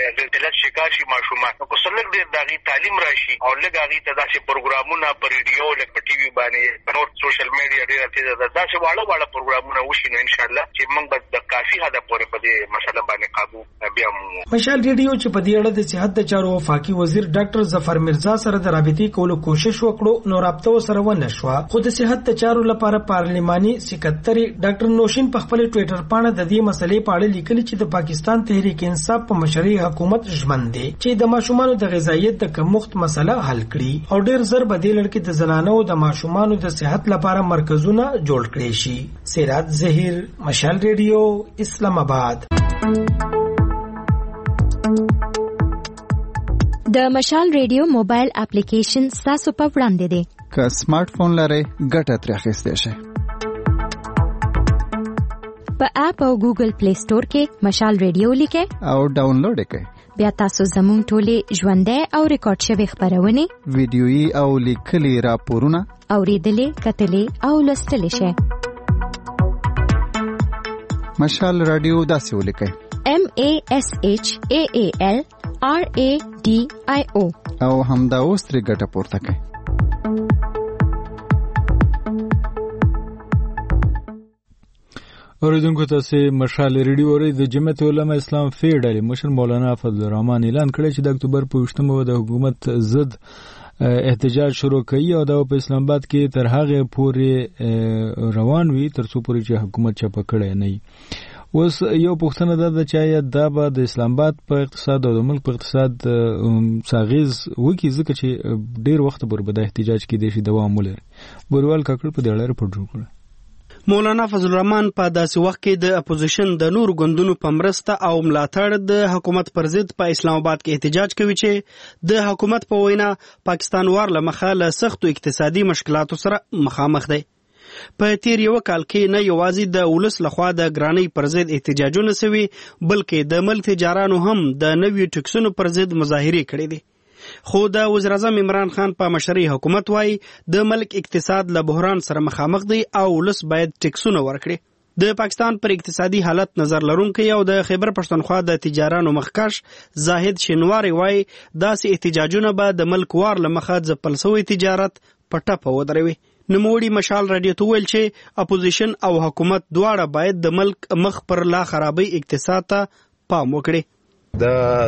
علت شکار شي ماشومان نو کوسلک ډیر داغي تعلیم راشي او لږ هغه ته داسې پروګرامونه پر ریډیو لکه په ټي وي باندې نور سوشل میډیا ډیر تیز ده داسې واړه واړه پروګرامونه وشي نو ان شاء الله چې موږ به د کافي حد پورې په دې مسله باندې قابو بیا مو مشال ریډیو چې په دې اړه د صحت د چارو وفاقي وزیر ډاکټر ظفر مرزا سره د رابطې کولو کوشش وکړو نو رابطه سره ونه شو خو د صحت د چارو لپاره پارلماني سکرټري ډاکټر نوشین په خپل ټوئیټر باندې د دې مسلې په اړه لیکلي چې د پاکستان تحریک انصاف په مشرۍ حکومت ژمن دی چې د ماشومانو د غذایت د کمښت مسله حل کړي او ډېر زر به د لړ کې د زنانو د ماشومانو د صحت لپاره مرکزونه جوړ کړي شي. سراج ظهیر، مشال ریډیو، اسلام آباد. د مشال ریډیو موبایل اپلیکیشن تاسو په وړاندې دی. که سمارټ فون لرئ ګټه ترې اخیستی شئ. په اپ او ګوګل پلی سٹور کې مشال ریډیو لیکئ او ډاونلوډ یې کړئ. بیا تاسو زموږ ټولې ژوندۍ او ریکارډ شوې خبرونه، ویډیويي او لیکلي راپورونه اوریدلې، کتلې او لوستلې شئ. مشال رادیو داسې ولیکئ: M A S H A A L R A D I O او همدا اوس ترې ګټه پورته کړئ. اوریدونکو تاسو مشال ریډیو اورئ. د جمعیت علماء اسلام فیډرال مشر مولانا فضل الرحمن اعلان کړی چې د اکتوبر په وشتمه د حکومت ضد احتجاج شروع کوي او دا په اسلام آباد کې تر هغه پورې روان وي تر څو پورې چې حکومت چپه کړي نه وي. اوس یو پوښتنه ده چې دا به د اسلام آباد په اقتصاد او د ملک په اقتصاد ساغیز وکړي ځکه چې ډیر وخت پورې به د احتجاج کې د شي دوام ولري. بوروال کاکړ په دې اړه رپورټ جوړ کړ. مولانا فضل الرحمن په داسې وخت کې د اپوزیشن د نور ګوندونو په مرسته او ملاتړ د حکومت پر ضد په اسلام آباد کې احتجاج کوي چې د حکومت په وینا پاکستان وار له مخه له سختو اقتصادي مشکلاتو سره مخامخ دی. په تیر یو کال کې نه یوازې د ولس لخوا د ګرانۍ پر ضد احتجاجونه سوي بلکې د ملک تجارانو هم د نویو ټکسونو پر ضد مظاهرې کړې دي. خو د وزیر اعظم عمران خان په مشرۍ حکومت وايي د ملک اقتصاد له بحران سره مخامخ دی او ولس باید ټکسونه ورکړي. د پاکستان پر اقتصادي حالت نظر لرونکي او د خیبر پښتونخوا د تجارانو مخکش زاهد شینواری وايي داسې احتجاجونه به د ملک وار له مخه ځپل شوی تجارت په ټپه ودروي. نوموړي مشال رادیو ته ویل چې اپوزیشن او حکومت دواړه باید د ملک مخ پر لا خرابي اقتصاد ته پام وکړي. دا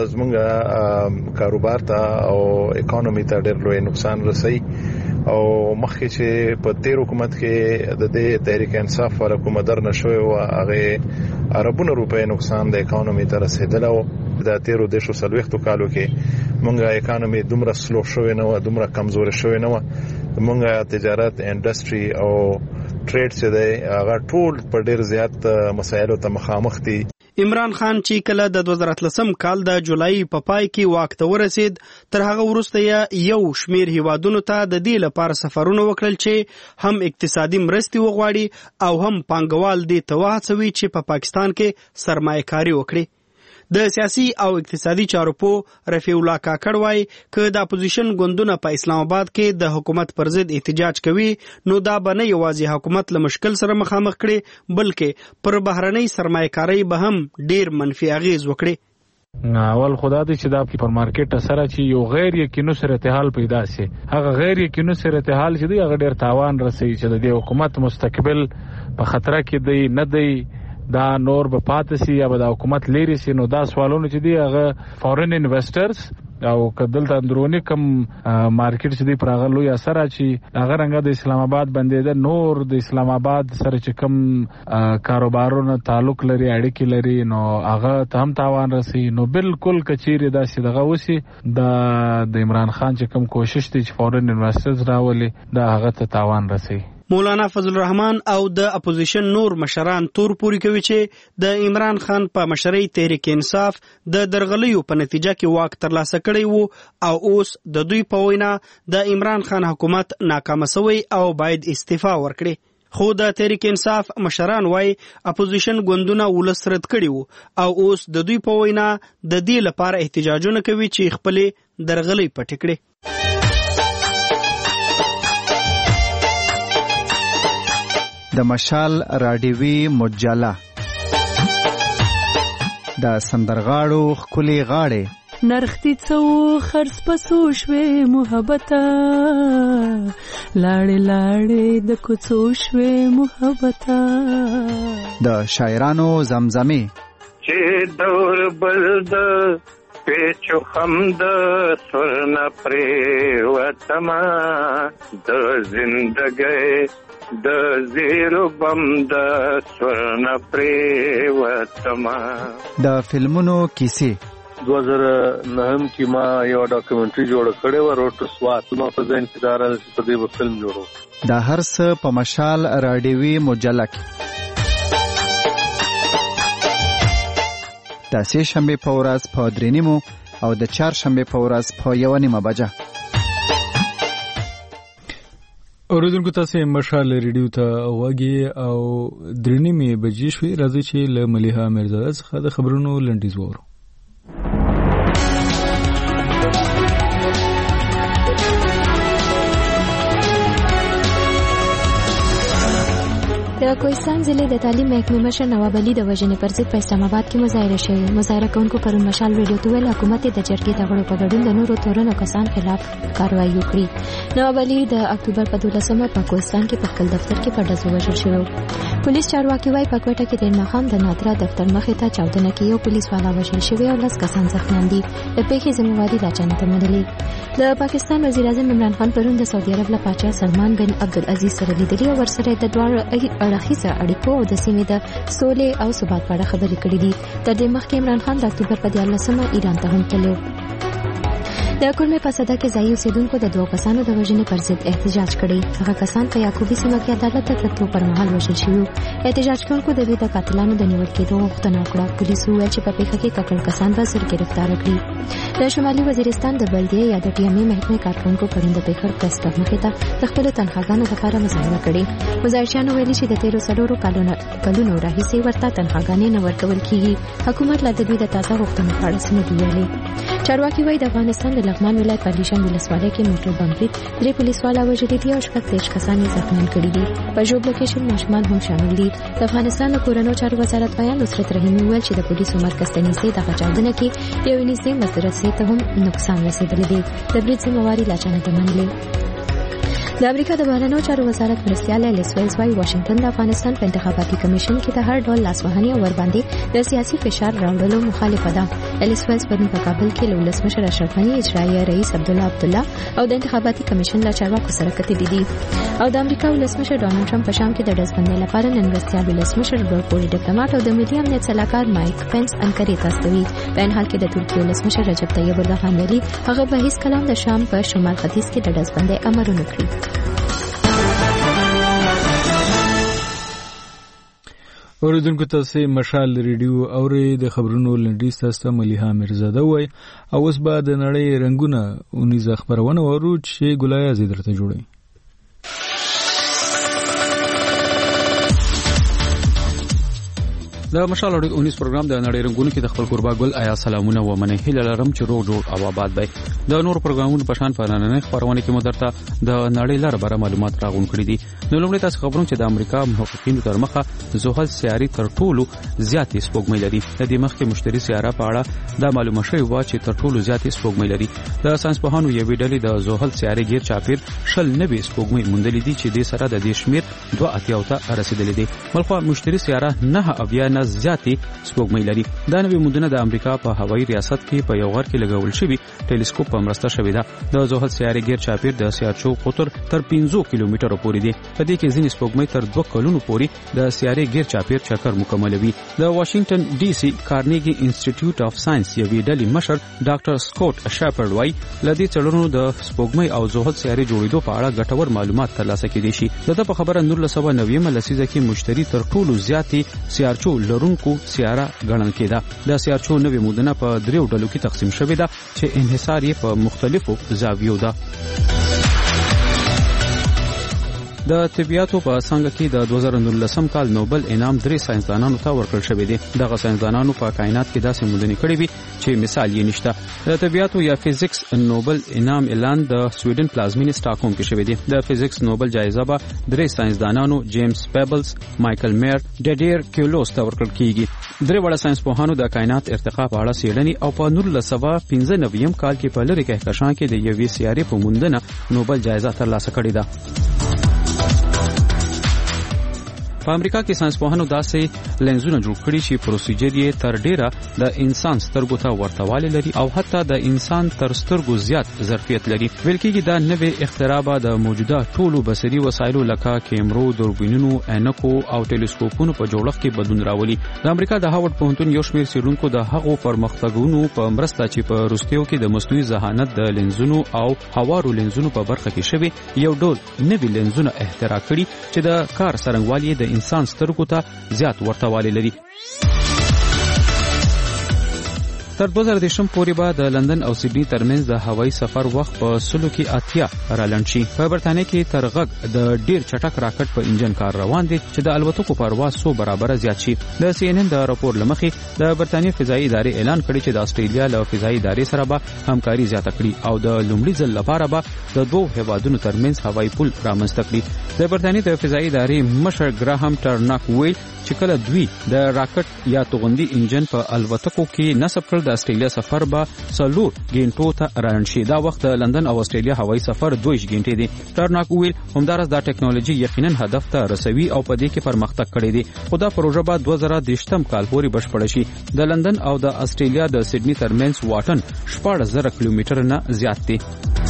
زمونږ کاروبار ته او اکانومي ته ډېر لوی نقصان رسوي او مخکې چې په تیر حکومت کې د دې تحریک انصاف ور حکومت در نشوي او هغه اربونو روپۍ نقصان د اکانومي ته رسیدل او د تیرو دیشو سلويختو کالو کې مونږه اکانومي دومره سلو شوی نه و، دومره کمزور شوی نه و. مونږه تجارت انډستری او ټریډ چې دی هغه ټول په ډېر زیات مسایلو ته مخامخ دي. عمران خان چې کله د دوه زره اتلسم کال د جولای په پای کې واک ته ورسید تر هغه وروسته یو شمیر هیوادونو ته د دې لپاره سفرونه وکړل چې هم اقتصادي مرستې وغواړي او هم پانګوال دې ته وهڅوي چې په پاکستان کې سرمایه کاري وکړي. د سیاسي او اقتصادي چارو په رفیع الله کاکړ وايي که د اپوزیشن ګوندونه په اسلام آباد کې د حکومت پر ضد احتجاج کوي نو دا به نه یوازې حکومت له مشکل سره مخامخ کړي بلکې پر بهرنۍ سرمایه‌کارۍ به هم ډیر منفي اغیز وکړي. اول خدا دې چې دا پر مارکیټ سره چې یو غیر یقیني صورتحال پیدا شي هغه غیر یقیني صورتحال چې دی هغه ډیر تاوان رسوي چې د حکومت مستقبل په خطر کې دی نه دی دا نور به پاتې سي یا به د حکومت لري سي. نو دا سوالونه چې دی هغه فورن انویسټرز او کدل اندرونی کم مارکیټ چې دی پر هغه لوی اثر اچي هغه رنګه د اسلام آباد باندې د نور د اسلام آباد سره چې کم کاروبارونو تعلق لري اړیکې لري نو هغه ته هم تاوان رسي. نو بالکل کچيري داسې دغه وسی د عمران خان چې کم کوشش دي چې فورن انویسټرز راولي دا هغه ته تاوان رسي. مولانا فضل الرحمن او د اپوزیشن نور مشران تور پوری کوي چې د عمران خان په مشرۍ تحریک انصاف د درغلیو په نتیجه کې واک ترلاسه کړی وو او اوس د دوی په وینا د عمران خان حکومت ناکام شوی او باید استعفا ورکړي. خو د تحریک انصاف مشران وايي اپوزیشن ګوندونه ولس رد کړي وو او اوس د دوی په وینا د دې لپاره احتجاجونه کوي چې خپل درغلي پټ کړي. د مشال راډیوي مجله د سندرغاړو خولي غاړې نرختی څو خرڅ پسو شوې محبته لاړې لاړې د کوڅو شوې محبته. د شاعرانو زمزمې چې دور بل د پیچو خم د سرن پریوتما د زندګۍ د زیرو بم د سرن پریوتما. د فلمونو کیسې دو هزار نهم کې ما یو ډاکومنټري جوړ کړې و روټ سوات ما په ځین کې دارل په دې فلم جوړو. د هر څه په مشال راډیوي مجله کې د سه شنبه په ورځ په درې نیمو او د چهار شنبه په ورځ په یو نیمه بجه. اوریدونکو تاسو مشال ریډیو ته وګورئ او درې نیمه بجې شوې راځي چې له ملیحه میرزاده څخه د خبرونو لنډیز وورو. د کوهستان ضلع د تعلیم محکمې مشر نواب علي د وژنې پر ضد په اسلام آباد کې مظاهره شوې. مظاهره کوونکو پرون مشال ریډیو ته ویل حکومت د جرګې د غړو په ګډون د نورو تورنو کسان خلاف کاروایی وکړي. نواب علي د اکتوبر په دولسمه په کوهستان کې په خپل دفتر کې په ډزو وژل شوی. پولیس چارواکي وايي په کوټه کې د مخام د نادرا دفتر مخې ته چاودنه کې یو پولیس والا وژل شوی او لس کسان زخمیان دي. د پیښې ذمہواری لا چا نه منلې. د پاکستان وزیر اعظم عمران خان پرون د سعودي عرب له پاچا سلمان بن عبدالعزیز سره لیدلي او ورسره د دواړو اړخیزه اړیکو او د سیمې د سولې او ثبات په اړه خبرې کړې دي. تر دې مخکې عمران خان د اکتوبر په دیارلسمه ایران ته هم تللی. د کلمې په صدا کې ځایي اوسیدونکو د دوه کسانو د وژنې پر ضد احتجاج کړی. هغه کسان په یعقوبي سیمه کې عدالت ته تلو پر مهال وژل شوي. احتجاج کوونکو د دوی د قاتلانو د نیول کېدو غوښتنه وکړه. پولیسو وویل چې په پیښه کې ککړ کسان به ژر ګرفتار کړي. د شمالي وزیرستان د بلدیه یا د ټي ایم ای محکمې کارکونکو پرون د پیښور پریس کلب مخې ته د خپلو تنخواګانو لپاره مظاهره کړې. مظاهرچیانو ویلي چې د تیرو څلورو کلونو راهیسې ورته تنخواګانې نه ورکول کېږي. حکومت لا د دوی د تازه غوښتنو په اړه څه نه دي ویلي. چارواکي وايي د افغانستان د لغمان ولایت په شان ولسوالۍ کې موټر بم برید درې پولیس والا وژلي دي او شپږ دېرش کسان یې زخمیان کړي دي. په ژوبلو کې شل ماشومان هم شامل دي. د افغانستان د کورنیو چارو وزارت بیان نصرت رحیمي وویل چې د پولیسو مرکز ته نږدې دغه چاودنه کې یو نږدې مدرسې ته هم نقصان رسېدلی دی. د برید ذمہواری لا چا نه ده منلې. د امریکا د بهرنیو چارو وزارت مرستیال الیس ویلز وايي واشنگټن د افغانستان په انتخاباتي کمیشن کې د هر ډول لاسوهنې او ورباندې د سیاسي فشار راوړلو مخالفه ده. الیس ویلز پرون په کابل کې له ولسمشر اشرف غني، اجرایي رئیس عبدالله عبدالله او د انتخاباتي کمیشن له چارواکو سره کتلي دي. او د امریکا ولسمشر ډونالډ ټرمپ په شام کې د ډزبندۍ لپاره نن مرستیال ولسمشر ورپوري ډیپلوماټ او د ملي امنیت سلاکار مایک پنس انکرې ته استوي. په این حال کې د ترکیې ولسمشر رجب طیب اردوغان ویلي هغه به هیڅ کله د شام په شمال ختیځ کې د ډزبندۍ امر ونه کړي. اوریدونکو تاسو مشال ریډیو اوري د خبرونو لنډیز تاسو ملیحه میرزاده وای او اوس به د نړۍ رنگونه اونیز خبرونه ورو چې ګلای زیدرته جوړي. د مشال اوري اونیز پروګرام د نړۍ رنگونو کې د خپل قربا ګل آیا سلامونه و منه هیله لرم چې روغ جوړ او آباد وي. د نور پروګرامونو په شان په نننۍ خبرونه کې مدرته د نړۍ لپاره بره معلومات راغون کړي دي. نو لومړی تاسو خبرونه چې د امریکا محققینو تر مخه زحل سیاري تر ټولو زیاتې سپوږمۍ لري. د دې مخکې مشتري سیاره په اړه دا معلومه شوې و چې تر ټولو زیاتې سپوږمۍ لري. د ساينسپوهانو یوې ډلې د زحل سیارې غیر چاپیر شل نوي سپوږمۍ موندلې دي چې د سره د دې شمیر دوه اتیا ته رسیدلې دي. بلخو مشتري سیاره نه اویا نه زیاتې سپوږمۍ لري. دا نوې موندنه د امریکا په هوایي ریاست کې په یو غار کې لګول شوی ټیلیسکوپ په مرسته شوې ده. د زحل سیارې غیر چاپیر د سیارچو قطر تر پنځه کیلومترو پورې دی. په دې کې ځینې سپوږمۍ تر دوه کلونو پورې د سیارې غیر چاپیر چکر مکملوي. د واشنگټن ډي سي کارنیګي انسټیټیوټ اف ساينس یوې ډلې مشر ډاکټر سکوټ شاپرډ وايي لدې څلورونو د سپوږمۍ او زحل سیارې جوړېدو په اړه ګټور معلومات ترلاسه کېدي شي. دغه په خبره نور سوه نوي لسیزه کې مشتري تر ټولو زیاتې سیارچو لرونکو سیاره ګڼل کېده. د سیارچو نوې موندنه په دریو ډلو کې تقسیم شوې ده چې انحصار یې په مختلفو زاویو ده. د طبيعتو په څنګه کې د دوه زره نولسم کال نوبل انعام درې ساينسدانانو ته ورکړل شوی دی. دغه ساينسدانانو په کائنات کې داسې موندنې کړې وي چې مثال یې نشته. د طبيعتو یا فزیکس نوبل انعام اعلان د سویډن پلازمینې سټاکهولم کې شوی دی. د فزیکس نوبل جایزه به درې ساينسدانانو جیمز پیبلز، مایکل میر، ډیډیر کیولوس ته ورکړل کیږي. درې وړه ساينس پوهانو د کائنات ارتقا په اړه څېړنې او په نولس سوه پنځه نوي کال کې په لری کهکشان کې د یوې سیارې په موندنه نوبل جایزه ترلاسه کړې ده. په امریکا کې ساينس پوهانو داسې لنزونه جوړ کړي چې پروسیجر یې تر ډیره د انسان سترګو ته ورتوالی لري او حتی د انسان تر سترګو زیات ظرفیت لري. ویل کېږي دا نوې اختراع به د موجوده ټولو بصري وسایلو لکه کیمرو، دوربینونو، عینکو او ټلسکوپونو په جوړښت کې بدلون راولي. د امریکا د هاورډ پوهنتون یو شمېر څېړونکو د هغو پرمختګونو په مرسته چې په وروستیو کې د مصنوعي ذهانت د لنزونو او هوارو لنزونو په برخه کې شوي یو ډول نوي لنزونه اختراع کړي چې د کار څرنګوالي د انسان سترګو ته زیات ورتوالی لري. تر دوه زره دېرشم پورې به د لندن او سیډني ترمنځ د هوایي سفر وخت په سلو کې اتیا رالنډ شي. په برتانیې کې تر غږ د ډیر چټک راکټ په انجن کار روان دي چې د الوتکو پرواز څو برابره زیات شي. د سی ان ان د راپور لمخې د برتانیې فضایي ادارې اعلان کړی چې د استرالیا له فضایي ادارې سره به همکاري زیاته کړي او د لومړي ځل لپاره به د دوه هیوادونو ترمنځ هوایي پل رامنځته کړي. د برتانیې د فضایي ادارې مشر ګراهام ټرناک ویل چې کله دوی د راکټ یا توغندي انجن په الوتکو کې نصب کړ د استرالیا سفر به څلور غینټو ته رالنډ شي. دا وخت د لندن او استرالیا هوایي سفر دوه غینټې دی. ټرناک ویل همدارس دا ټیکنالوژي یقینا هدف ته رسوي او په دې کې پرمختګ کړی دی. خو دا پروژه به دوه زره دېرشم کال پورې بشپړه شي. د لندن او د استرالیا د سیډني ترمنځ واټن شپږ زره کیلومتره نه زیات دی.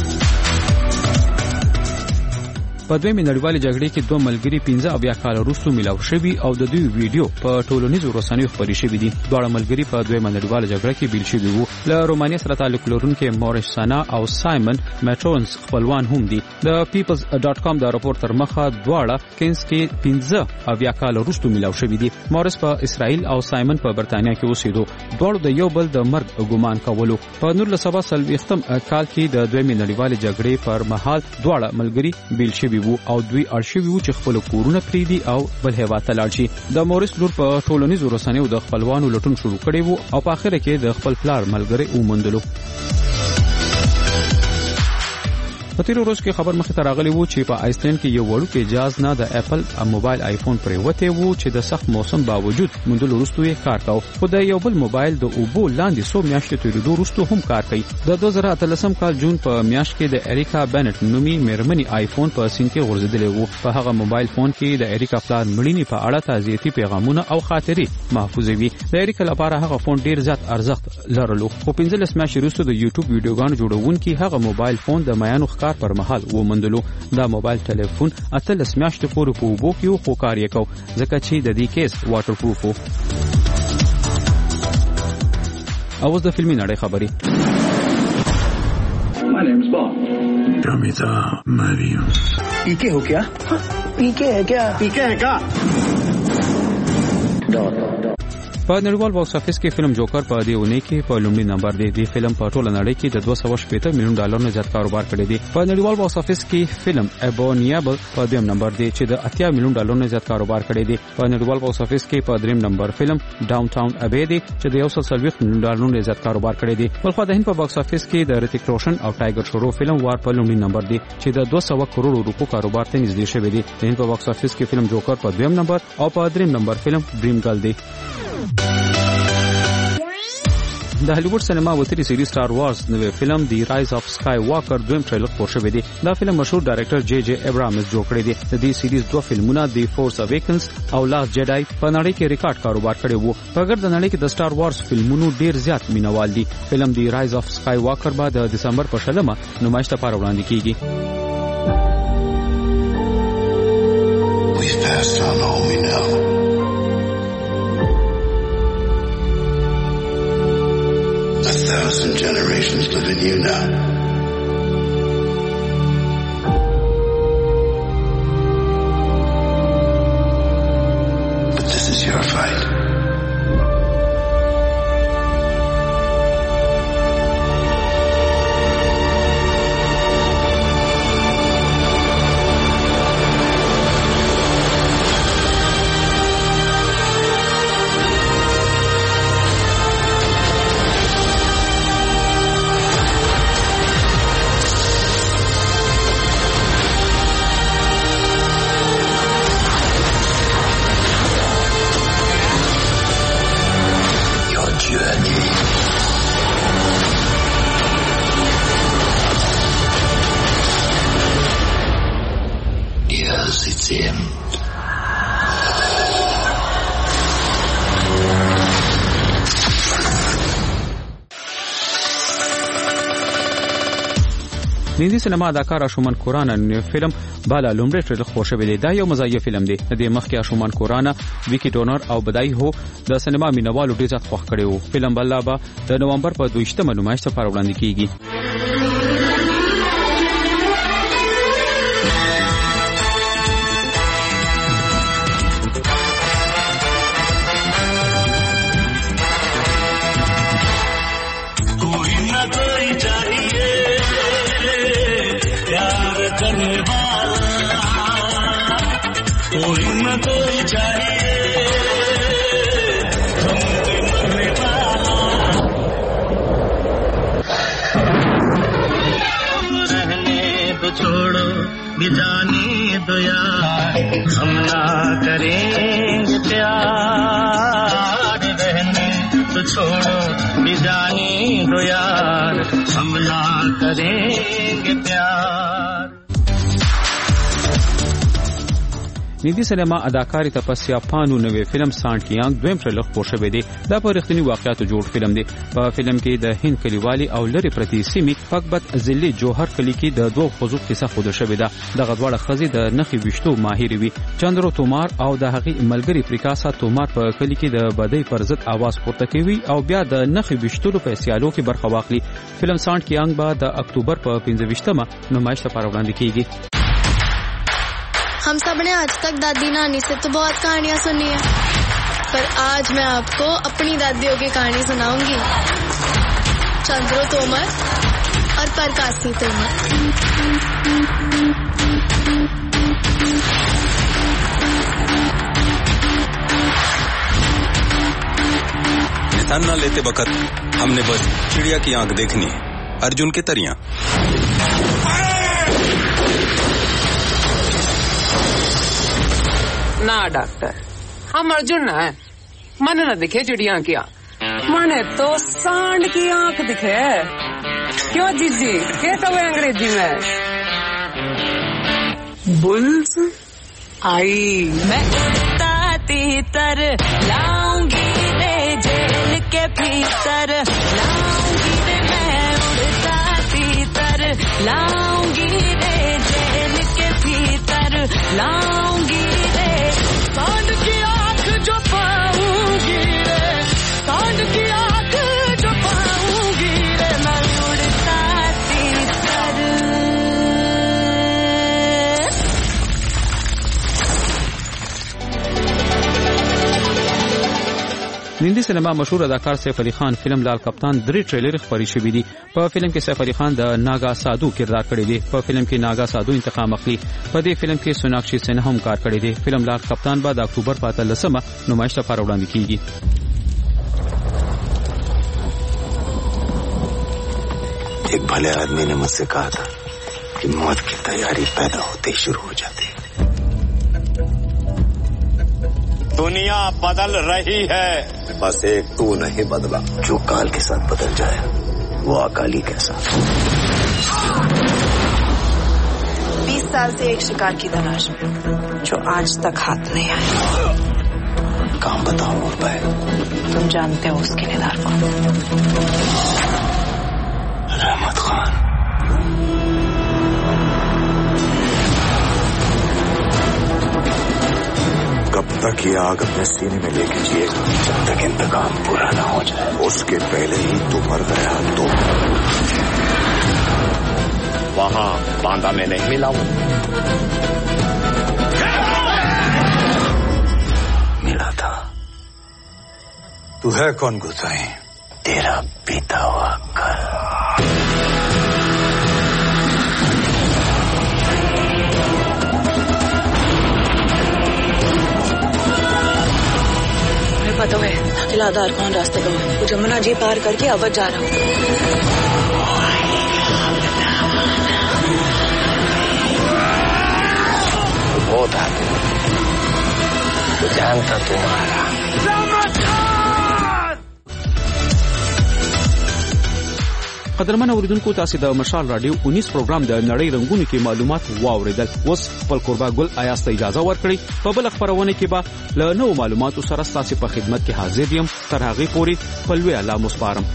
په دویمې نړیوالې جګړې کې دوه ملګري پنځه اویا کاله وروسته میلاو شوي او د دوی ویډیو په ټولنیزو رسنیو خپرې شوي دي. دواړه ملګري په دویمه نړیواله جګړه کې بیل شوي وو. له رومانیا سره تعلق لرونکي مورس سانا او سایمن میټرونز خپلوان هم دي. د پیپلز ډاټ کام د راپور تر مخه دواړه کینز کې پنځه اویا کاله وروسته میلاو شوي دي. مورس په اسرائیل او سایمن په برتانیا کې اوسېدو. دواړو د یو بل د مرګ ګمان کولو. په نولس سوه څلوېښتم کال کې د دویمې نړیوالې جګړې پر مهال دواړه ملګري بیل شوي وو او دوی اړشوي وو چې خپل کورونه پریدي او بل هیواد ته لاړ شي. د مورس لور په ټولنیزو رسنیو د خپلوانو لټون شروع کړی وو او په اخر کې د خپل پلار ملګری وموندلو. په تیر ورځ کې خبر مخې ته راغلی وو چې په آیسلند کې یو وړوکی جهاز نه د اپل موبایل آیفون پریوتی وو چې د سخت موسم باوجود موندلو وروسته یې کار کاوه. خو د یو بل موبایل د اوبو لاندې څو میاشتې تېرېدو وروسته هم کار کوي. د دوه زره اتلسم کال جون په میاشت کې د اریکا بینټ نومي مېرمنې آیفون په سیند کې غورځېدلی وو. په هغه موبایل فون کې د اریکا پلار مړینې په اړه تعزیتي پیغامونه او خاطرې محفوظ وي. د اریکا لپاره هغه فون ډیر زیات ارزښت لرلو. خو پنځلس میاشتې وروسته د یوټیوب ویډیوګانو جوړونکي هغه موبایل فون د میانو ښکار پر مهال وموندلو. دا موبایل ټلیفون اتلس میاشتې پورې په اوبو کې خو کار یې کو ځکه چې د دې کیس واټر پروف وو. اوس د فلمي نړۍ خبرې. My name is Bob. Ramita Mariam. पीके हो क्या? पीके है क्या? पीके है क्या? په نړیوال باکس افیس کې فلم جوکر په دې اونۍ کې په لومړي نمبر دی. د فلم په ټوله نړۍ کې د دوه سوه شپېته میلیون ډالر نه زیات کاروبار کړی دی. په نړیوال باکس افیس کې فلم ابونیبل په دویم نمبر دی چې د اتیا میلیون ډالر نه زیات کاروبار کړی دی. په نړیوال باکس افیس کې په دریم نمبر فلم ډاون ټاون ابي دی چې د یو سل څلوېښت میلیون ډالر نه زیات کاروبار کړی دی. بلخو د هند په باکس افیس کې د ریتیک روشن او ټایګر شورو فلم وار په لومړي نمبر دی چې د دوه سوه کروڑ روپو کاروبار ته نږدې شوی دی. د هند په باکس افیس کې فلم جوکر په دویم نمبر او په دریم نمبر فلم ډریم ګرل دی. د هالیوډ سینما وتري سیریز سٹار وارز نوې فلم دی رایز اف سکای واکر دویم ټریلر خپور شوی دی. دا فلم مشهور ډایرکټر جے جے ابرامز جوړ کړی دی. د دې سیریز دوه فلمونه دی فورس اویکنز او لاست جیډای په نړۍ کې ریکارډ کاروبار کړی وو. په ګرد نړۍ کې د سٹار وارز فلمونو ډیر زیات مینوال دي. فلم دی رایز اف سکای واکر به د دسمبر په شلمه نمایش لپاره وړاندې کیږي. We've passed on all we know. A thousand generations live in you now. But this is your fight. Wir sie sehen. هندي سینما اداکار اشومن کورانا نو فلم بالا لومړی ټریلر خور شوی دی. دا یو مزاحیه فلم دی. د مخکې اشومن کورانا ویکی ډونر او بدای هو د سینما مینوالو ډیر زیات خوښ کړي وو. فلم بل به د نومبر په دویشتمه نمایش لپاره وړاندې کیږي. जाने दो यार हम ना करेंगे प्यार रहने तो छोड़ो भी जाने दो यार हम ना करेंगे प्यार. هندي سینما اداکاری تپسیا پانو نوې فلم سانټ کیانګ دویم ټریلر خور شوی دی. دا په رښتینی واقعیاتو جوړ فلم دی. په فلم کې د هند کلیوالي او لری پرتی سیمې فقبت ضلع جوهر کلی کې د دوه خزو کیسه خود شوې ده. دغه دواړه خزې د نخي وشتو ماهر وي. چندرو تومار او د هغې ملګری پریکاسا تومار په کلی کې د بدی پر ضد आवाज پورته کوي او بیا د نخي وشتو په سیالو کې برخه واخلي. فلم سانټ کیانګ به د اکتوبر په پنځه ویشتمه نمایش لپاره وړاندې کیږي. हम सब ने आज तक दादी नानी से तो बहुत कहानियां सुनी है, पर आज मैं आपको अपनी दादियों की कहानी सुनाऊंगी. चंद्रो तोमर और प्रकाशी तोमर. निशाना लेते वक्त हमने बस चिड़िया की आंख देखनी है, अर्जुन के तरियां. ना डॉक्टर, हम अर्जुन ना है. मन न दिखे चिड़िया की आंख, मने तो सांड की आंख दिखे. क्यों जीजी कहते हुए अंग्रेजी में बुल्स आई. मैं उड़ता तीतर लाऊंगी रे जेल के भीतर, लाऊंगी रे मैं उड़ता तीतर लाऊंगी रे जेल के भीतर, लाऊंगी रे सांड की आंख जो पाऊंगी रे, सांड की आंख जो पाऊंगी रे मैं उड़ता तीतर. هندي سینما مشهور اداکار سیف علي خان فلم لال کپتان درې ټریلر خبري شوی دي. په فلم کې سیف علي خان د ناگا سادو کردار کړی دی. په فلم کې ناگا سادو انتقام اخلي. په دې فلم کې سوناکشي سنہا هم کار کړی دی. فلم لال کپتان بعد اکتوبر په اتلسمه نمایش لپاره وړاندې کیږي. एक भले आदमी ने मुझसे कहा था कि मौत की तैयारी पैदा होते ही शुरू हो जाती है. दुनिया बदल रही है, बस एक तू नहीं बदला. जो काल के साथ बदल जाए वो अकाली कैसा. बीस साल से एक शिकार की तलाश में जो आज तक हाथ नहीं आया. काम बताओ और पाए. तुम जानते हो उसके निधार कौन? रहमत खान. कब तक ये आग अपने सीने में लेके जिएगा? जब तक इंतकाम पूरा ना हो जाए. उसके पहले ही तू मर गया तो वहाँ बांदा में नहीं मिला हूँ. मिला था. तू है कौन गुसाई? तेरा बीता हुआ कल. पता है किलादार कौन रास्ते का. वो जमुना जी पार करके अवध जा रहा हूँ. वो था तो जानता तुम्हारा. قدرمن اوریدونکو تاسو د مشال رادیو انیس پروګرام د نړۍ رنگونو کې معلومات واوریدل. اوس خپل قربا ګل آیاس ته اجازه ورکړي. په بل خبرونه کې به له نوو معلوماتو سره تاسو په خدمت کې حاضر یم. تر هغه پورې په لوی الله مسپارم.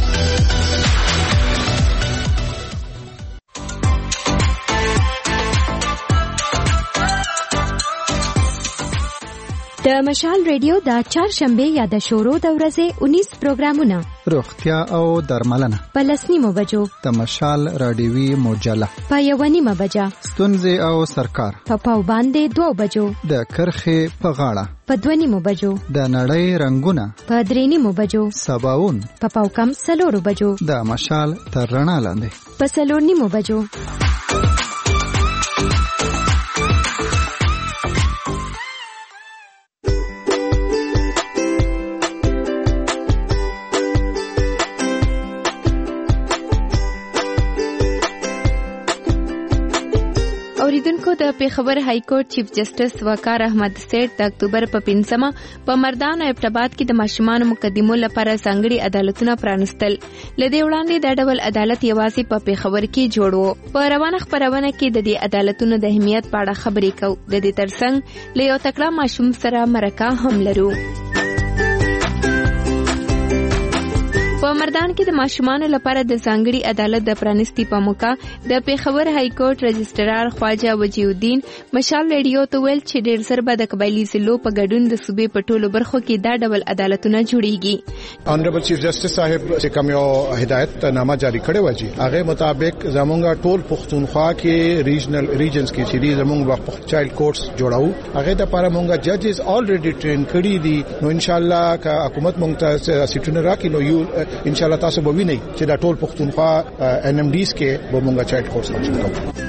د مشال ریډیو د چهارشنبه یا د شورو د ورځې انیس پروګرامونه روغتیا او درملنه په لسنیمو بجو د مشال رادیوي مجله په یو نیمه بجه ستونزې او سرکار په پاو باندې دوه بجو د کرخې په غاړه په دوه نیمو بجو د نړۍ رنگونه په درې نیمو بجو سباون په پاو کم سلورو بجو د مشال تر رڼا لاندې په سلور نیمو بجو. اوریدونکو د پیښور های کورټ چیف جسټس وقار احمد سیټ د اکتوبر په پنځمه په مردان او ابټاباد کې د ماشومان مقدمو لپاره ځانګړي عدالتونه پرانستل. لدې وړاندې د ډول عدالت یوازې په پیښور کې جوړ و. په روانه خبرونه کې د دې عدالتونو د اهمیت په اړه خبرې کوو. د دې ترڅنګ له یو تکړه ماشوم سره مرکه هم لرو. په مردان کې د ماشومان لپاره د ځانګړي عدالت د پرانستی په موقع د پیښور های کورټ رجسترار خواجه وجی الدین مشال ریډیو ته ویل چې ډېر زر به د قبایلی ضلعو په ګډون د صوبې په ټولو برخو کې دا ډول عدالتونه جوړیږي. آنریبل چیف جسټس صاحب چې کوم یو هدایت نامه جاری کړی و چې هغه مطابق زمونږ ټول پښتونخوا کې ریجنل ریجنز کې چې زمونږ وخت چایلډ کورټس جوړاو هغه د لپاره مونږه ججز الریډي ټرین کړی دي. نو ان شاء الله کا حکومت مونږ ته سیټونه راکې نو یو ان شاء الله تاسو به وینئ چې دا ټول پښتونخوا ان ام ډیز کې به مونږه چایلډ کورټس لانچ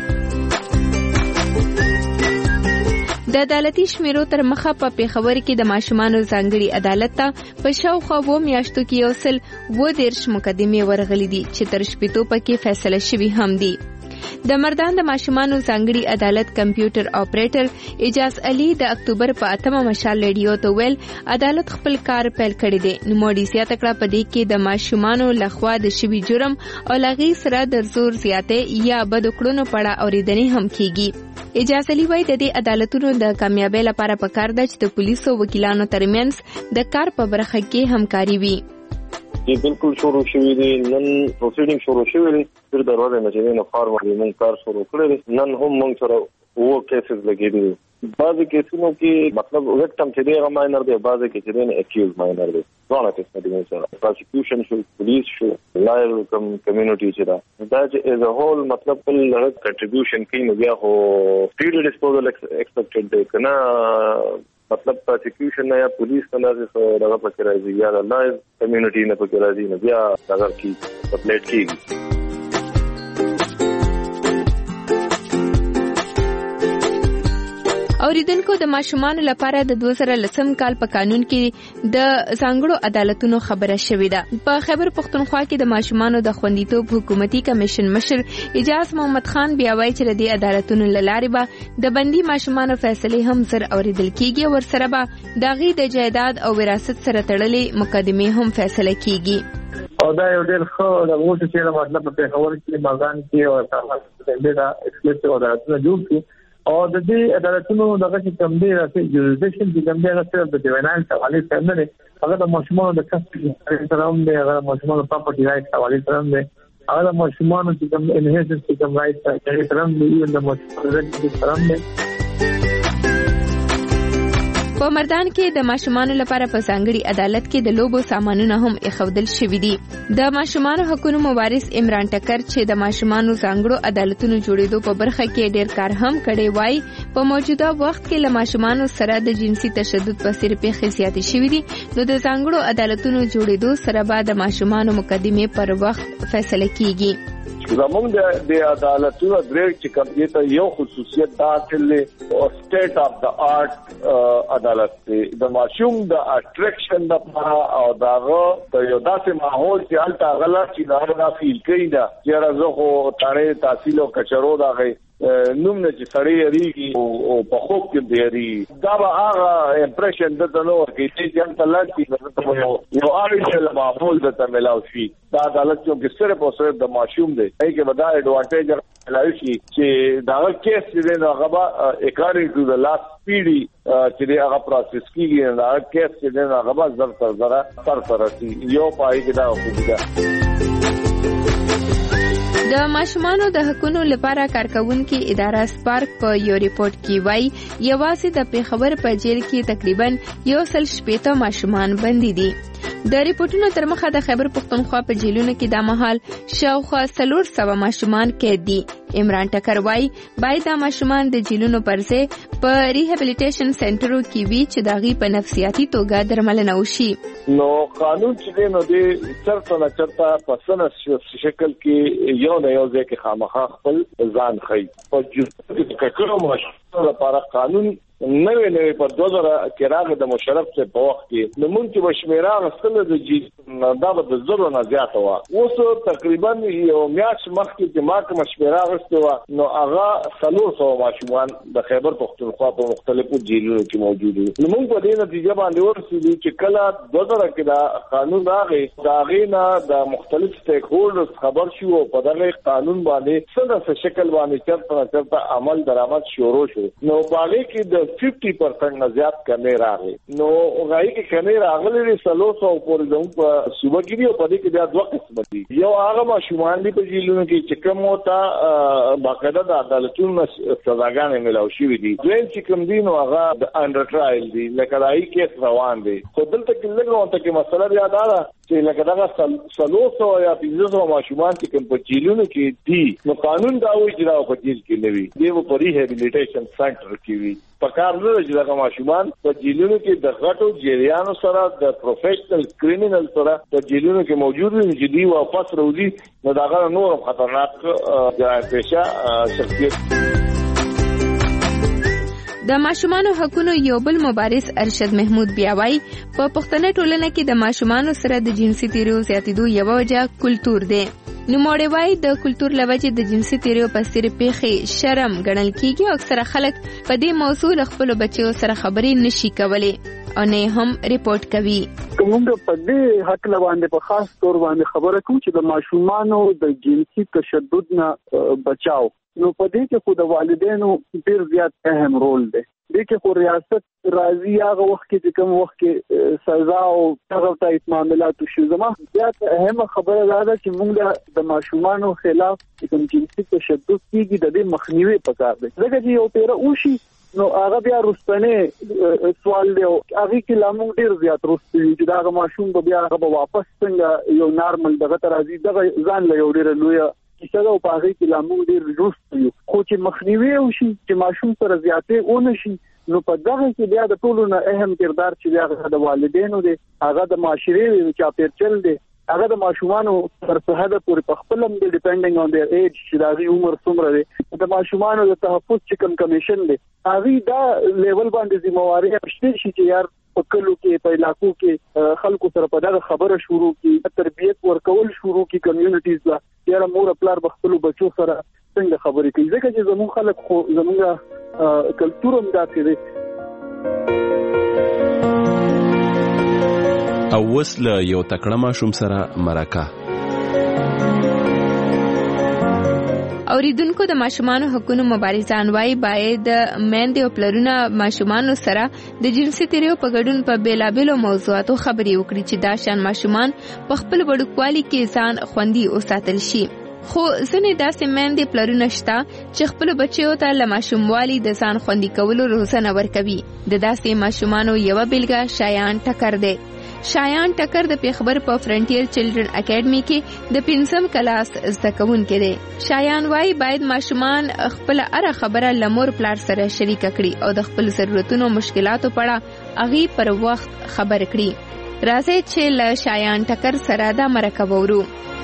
د عدالتي شمیرو تر مخه په پیښور کې د ماشومانو ځانګړي عدالت ته په شاوخوا و میاشتو کې یو سل و دیرش مقدمې ورغلي دي چې تر شپېتو پکې فیصله شوي هم دي. د مردان د ماشومانو ځانګړي عدالت کمپیوټر اپریټر اجاز علي د اکتوبر په اتمه مشال ریډیو ته ویل عدالت خپل کار پیل کړی دی. نو موډي زیاته کړه په دې کې د ماشومانو لخوا د شوي جرم او لغې سره د زور زیاتې یا بد کړنو په اړه اورېدنې هم کیږي. اجاز علي وايي د دې عدالتونو د کامیابی لپاره پکار ده چې د پولیسو وکیلانو ترمنځ د کار په برخه کې همکاري وي. چې بالکل شروع شوی دی. نن پروسیډینګ شروع شوی دی. تر دروازه نه نه فارمالي مونږ کار شروع کړی. نن هم مونږ سره وو کیسز لګېدي. بعضی کیسونو کې مطلب وکټم چې دی هغه ماینر دی، بعضی کې چې دی اکیوز ماینر دی. ځوانه کیسه دی سره پروسیکیوشن شو، پولیس شو، لایل کم کمیونټي چې دا دا چې از ا هول مطلب په لږ کنټریبیوشن کوي. نو بیا خو پیډ ډیسپوزل ایکسپیکټډ دی کنه مطلب پروسیکیوشن یا پولیس نه دغه پکې راځي یا د لایو کمیونټي نه پکې راځي. نو بیا دغه کې سپلیټ کیږي. اوریدونکو د ماشومان لپاره د دوه زره لسم کال په قانون کې د ځانګړو عدالتونو خبره شوې ده. په خیبر پښتونخوا کې د ماشومانو د خوندیتوب حکومتي کمیشن مشر اجاز محمد خان بیا وایي چې د عدالتونو لارې به د بندي ماشومانو فیصلې هم زر اوریدل کیږي. ورسره به د غي د جایداد او وراثت سره تړلې مقدمې هم فیصله کیږي. او دا یو ډېر ښه د ووټ چې مطلب په خبر کې مازان کې او تاسو دا ایکسپلیټ عدالتونه جوړ کړي. او د دې عدالتونو دغه چې کوم دی راځي جوړیشن چې کوم دی راځي د دیوانان حواله سره نه هغه د ماشومانو د کسب سره هم دی، هغه د ماشومانو پراپرټي رائټ حواله سره هم دی، هغه د ماشومانو چې کوم انهیرنس چې کوم رائټ سره هم دی، د ماشومانو رائټ سره هم دی. په مردان کې د ماشومانو لپاره په ځانګړي عدالت کې د لوبو سامانونه هم اخودل شوي دي. د ماشومانو حقوقو مبارز عمران ټکر چې د ماشومانو ځانګړو عدالتونو جوړېدو په برخه کې ډېر کار هم کړی وای، په موجوده وخت کې له ماشومانو سره د جنسي تشدد په څیر پیښې زیاتې شوې دي. نو د ځانګړو عدالتونو جوړېدو سره به د ماشومانو مقدمې پر وخت فیصله کیږي. زمونږ د عدالتونو درې چې کوم دي ته یو خصوصیت دا چې او سټیټ اف د آرټ عدالت دی. د ماشوم د اټریکشن لپاره او داغه د یو داسې ماحول چې هلته غلا چې دا فیل کوي دا چې راځو خو تاره تحصیل او کچرو دا غي نوم نه چې سړی یریږي او په خوب کې دی یریږي دا به هغه امپریشن دته نو کې چې جن تلل کې یو یو اړیکه له معمول دته ملاو شي دا عدالت چې صرف او صرف د ماشوم دی ای کې ودا ایڈوانټیج ملاوي شي چې دا کیس دې نو هغه اکارډینګ ټو د لاست پیډي چې هغه پروسس کیږي دا کیس دې نو هغه زر تر زر تر تر یو پای کې دا وکړي د ماشومانو د حقوقو لپاره کارکونکو اداره سپارک په یو ریپورت کې وایي یوازې د پیښور په جیل کې تقریبا یو سل شپېته ماشومان بندي دي. د ریپورتونو تر مخه د خیبر پښتونخوا په جیلونو کې د مهال شاوخوا څلور سوه ماشومان قید دي. عمران ټکر وایي باید د ماشومان د جیلونو پر ځای په ریهابلیټیشن سنټرو کې وي چې د هغوی په نفسیاتي توګه درملنه وشي. نو قانون چې دی نو د چرته نه چرته په سنه شکل کې یو نه یو ځای کې خامخا خپل ځان ښیي په جوړ کې کړو ماشومانو لپاره قانون نوې نوې په دوه زره کې راغی د مشرف څخه په وخت کې نو مونږ چې بشمیره غسل د جی دا د زرو نه زیات و اوس تقریبا یو میاشت مخکې چې ما کوم مشمیره غسل و نو هغه څلور سوه ماشومان د خیبر پښتونخوا په مختلفو جیلونو کې موجود دي. نو مونږ په دې نتیجه باندې ورسېدو چې کله دوه زره کې دا قانون راغی دا غینا د مختلف سټیک هولډرز خبر شو په دغه قانون باندې څنګه شکل باندې چرته چرته عمل درآمد شروع شو. نو باندې کې د fifty percent نه زیات کمی راغی. نو غوړي کې کمی راغلي لري سلو سو پورې زموږ په صوبه کې دی او په دې کې بیا دوه قسم دي. یو هغه ماشومان دي په جیلونو کې چې کوم وتا باقاعده د عدالتونو سزاګانې ملاو شوې دي. دویم چې کوم دي نو هغه د انډر ټرایل دي لکه دای کیس روان دي. خو دلته کې لږه وته کې مسله بیا دا ده چې لکه دا سلو سو یا پنځه سو ماشومان چې کوم په جیلونو کې دي نو قانون دا وایي چې دا په جیل کې نه وي دی په ریهابلیټیشن سنټر کې وي. پکار نه چې دا ماشومان په جیلونو کې د غټو جریانو سره د پروفیشنل کریمینل سره په جیلونو کې موجود دي چې دی واپس راوځي نو دا غره نور خطرناک جرایم پیشه شخصیت. د ماشومانو حقوقو یو بل مبارز ارشد محمود بیاوی په پښتنه ټولنه کې د ماشومانو سره د جنسي تیریو زیاتېدو یو وجه کلتور دی. نوموړی وایي د کلتور له وجې د جنسي تیریو په څېر پیښې شرم ګڼل کېږي او اکثره خلک په دې موضوع له خپلو بچیو سره خبرې نشي کولی او نه هم ریپورټ کوي. کومه په دې حق باندې په خاص تور باندې خبره کوم چې د ماشومانو د جنسي تشدد نه بچاو نو په دې کې خو د والدینو ډېر زیات اهم رول دی. دې کې خو ریاست راځي هغه وخت کې چې کوم وخت کې سزا او هغه ټایپ معاملات شي. زما زیات اهم خبره دا ده چې موږ د ماشومانو خلاف کوم جنسي تشدد کیږي د دې مخنیوي پکار دی. ځکه چې یو پیره وشي نو هغه بیا رستنه سوال دی هغه کې لامو ډیر زیات رستوي چې دا ماشوم بیا هغه واپس څنګه یو نارمل دغه ترازی دغه ځان له یو ډیر لوی کیسه او پاره کې لامو ډیر رستوي خو چې مخنیوي وشي چې ماشوم پر زیاتې اون شي نو په دغه کې بیا د ټولو نه اهم کردار چې هغه د والدینو دی هغه د معاشري چې پیرچل دی هغه د ماشومانو تر څه حد پورې په خپل هم ډیپندینګ اون دیئر ایج چې دا غي عمر څومره دی د ماشومانو د تحفظ چې کوم کمیشن دی هغه دا لیول باندې ذمہواری شته چې یار په کلو کې په علاقو کې خلکو سره په دغه خبره شروع کی تربیت ورکول شروع کی کمیونټیز لا یاره مور خپل بخپلو بچو سره څنګه خبرې کوي ځکه چې زموږ خلک خو زموږ کلتور هم داسې دی. او وسله یو تکړه ماشوم سره مرکه اوریدونکو د ماشومانو حقوقو مبارزان وايي باید میندې او پلرونه ماشومانو سره د جنسي تیریو په ګډون په بیلابېلو موضوعاتو خبرې وکړي چې دا شان ماشومان په خپل وړوکوالي کې ځان خوندي وساتل شي. خو ځینې داسې میندې پلرونه شته چې خپل بچیو ته له ماشوموالي د ځان خوندي کولو روزنه ورکوي. د داسې ماشومانو یوه بیلګه شایان ټکر دی. شایان ټکر د پیښور په فرنټیر چلډرن اکیډمي کې د پنځم کلاس زده کوونکی دی. شایان وايي باید ماشومان خپل هره خبره له مور پلار سره شریکه کړي او د خپل ضرورتونو مشکلاتو په اړه هغې پر وخت خبر کړي. راځئ چې له شایان ټکر سره دا مرکه وورو.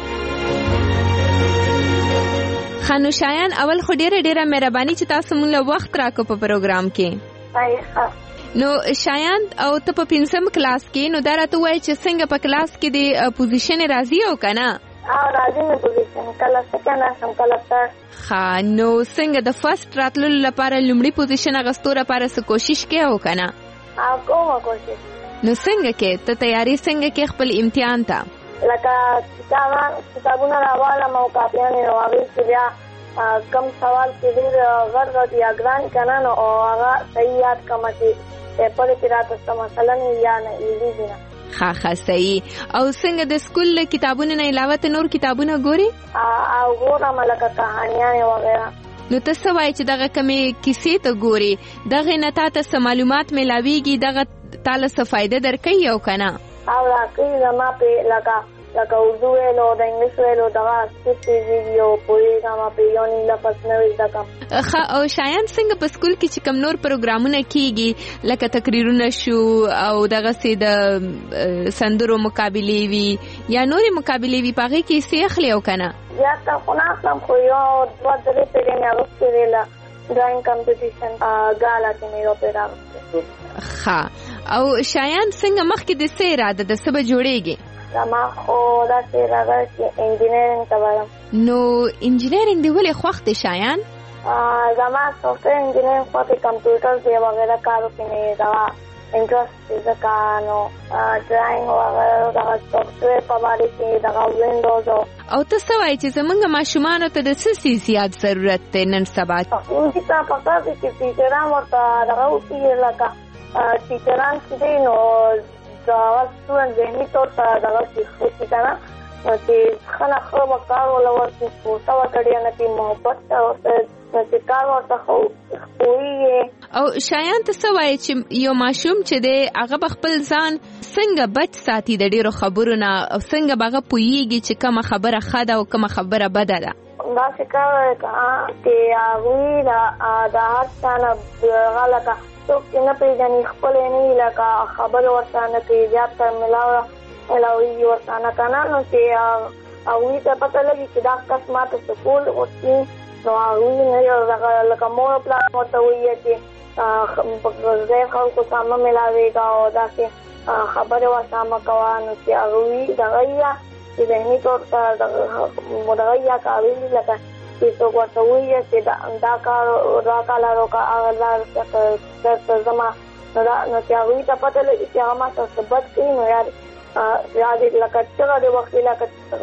خانو شایان اول خو ډیره ډیره مهرباني چې تاسو موږ له وخت راکو په پروګرام کې. نو شایان او ته په پنځم کلاس کې نو دا راته وایي چې څنګه په کلاس کې د پوزیشن راځي او کنه او راځي مې پوزیشن کله سکند راشم کله تھرد. ښه نو څنګه د فرست راتللو لپاره لومړي پوزیشن اغستو لپاره څه کوشش کوې او که نه؟ او کومه کوشش. نو څنګه کې ته تیاری څنګه کې خپل امتحان ته؟ لکه کتابان کتابونه راوالم او کاپیانې راوالم چې بیا کم سوال کې ډېر غټ غټ یا ګران که نه نو هغه صحیح یاد کړمه چې پیپر کې راته څه مثلا یا نه ایزي دي نه. ښه ښه صحیح. او څنګه د سکول له کتابونو نه علاوه ته نور کتابونه ګورې؟ او ګورم لکه کهانیانې وغیره. نو ته څه وایې چې دغه کمې کیسې ته ګورې دغې نه تا ته څه معلومات میلاویږي دغه تاله څه فایده درکوي او که نه؟ او راکوي زما پې لکه لکه اردو ویلو د انګلیس ویلو دغه سکیپ کېږي او پوهېږم پې یو نیم لفظ نوی زده کړم. ښه او شایان څنګه په سکول کې چې کوم نور پروګرامونه کېږي لکه تقریرونه شو او دغسې د سندرو مقابلې وي یا نورې مقابلې وي په هغې کې حصې اخلې او که نه؟ زیاته خو نه اخلم خو یو دوه درې پېرې مې اغوستې وې له ډرایینګ کمپټیشن ګالا کې مې یو پېره اغوستې. ښه او شایان څنګه مخکې د څه اراده ده څه به جوړېږي؟ زما خو داسې اراده چې انجینرینګ ته ویم. نو انجینرینګ دې ولې خوښ دی شایان؟ زما سافټویر انجینرینګ خوا کې کمپیوټر دی وغیره کارو کې مې دغه انټرسټ دی ځکه نو ډرایینګ وغیره دغه سافټویر په باره کې دغه وینډوز او ته څه وایې چې زمونږ ماشومانو ته د څه څیز زیات ضرورت دی نن سبا؟ ښوونځي ته پکار دی چې ټیچران ورته دغه وکړي لکه ټیچران چې دی نو دغه سټوډنټ ذهني طور ته دغه شي ښه که نه نو چې ښه نه ښه به کار وله ورکړي پوسه ورته ډېر نه کړي محبت ته ورته نو چې کار ورته ښه پوهېږي. او شایان ته څه وایې چې یو ماشوم چې دی هغه به خپل ځان څنګه بچ ساتي د ډېرو خبرو نه او څنګه به هغه پوهېږي چې کومه خبره ښه ده او کومه خبره بده ده؟ داسې کار چې هغوی د هر چا نه هغه لکه څوک چې نه پېژني خپل یې نه وي لکه خبرې ورسره نه کوي زیات تر ملاوه ملاوېږي ورسره نه که نه نو چې هغوی ته پته لګي چې دا کس ما ته سکول غوښتي نو هغوی نه لکه مور او پلار ورته ووایي چې غیر خلکو سره مه ملاوېږه او داسې خبرې ورسره مه کوه نو چې هغوی دغه یا چې ذهني طور ته دغه یا کاروي لکه چې څوک ورته ووایي چې دا کار دا کار لار وکړه هغه لار درته ځمه نو چې هغوی ته پته لګي چې هغه ما سره څه بد کوي نو یا یا دې لکه چغه دې وکړي لکه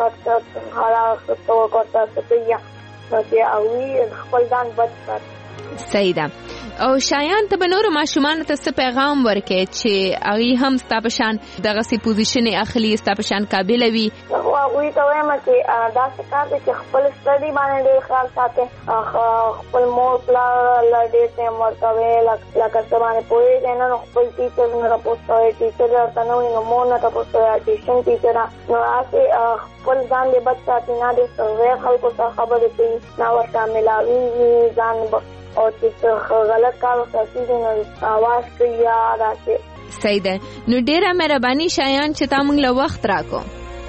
ورته ورته څه کوي نو چې هغوی خپل ځان بد ساتي. صحیح ده. او شایان ته به نورو ماشومانو ته څه پیغام ورکړې چې هغوی هم ستا په شان دغسې پوزیشنې اخلي ستا په شان قابله وي؟ هغوی ته وایم چې داسې کار دی چې خپل سټډي باندې ډېر خیال ساتئ خپل مور پلار له ډېر ټایم ورکوئ لکه څه باندې پوهېږئ نه نو خپل ټیچر نه تپوس کوئ ټیچر درته نه وي نو مور نه تپوس کوئ ټیوشن ټیچر نو هسې خپل ځان دې بچ ساتي نه دې غیر خلکو سره خبرې کوي نه ورته ملاوېږي ځان او چې غلط کار وکړي نو اواز کوي یا داسې. صحیح ده. نو ډېره مهرباني شایان چې تا موږ له وخت راکړو.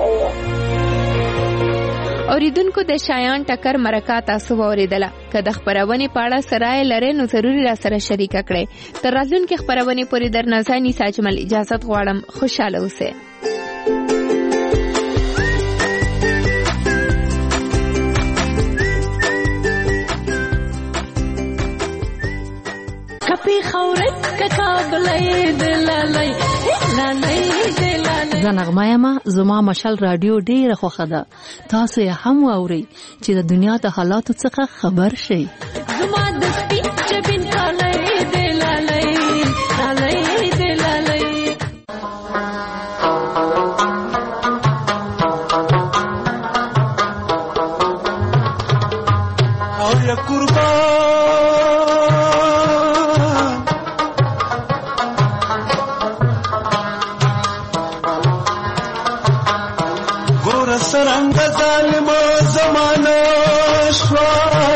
اوریدونکو د شایان ټکر مرکه تاسو واورېدله. که د خپرونې په اړه څه رایه لرئ نو ضروري راسره شریکه کړئ. تر راتلونکې خپرونې پورې درنه زه انیس اجمل اجازت غواړم. خوشحاله اوسئ. زه نغمه یم. زما مشال راډیو ډیره خوښه ده. تاسو یې هم واورئ چې د دنیا د حالاتو څخه خبر شئ. زما د سپین جبین کالی دی لالی لالی دی لالی. او یا قربان سرنگ ظالم زمانه شوا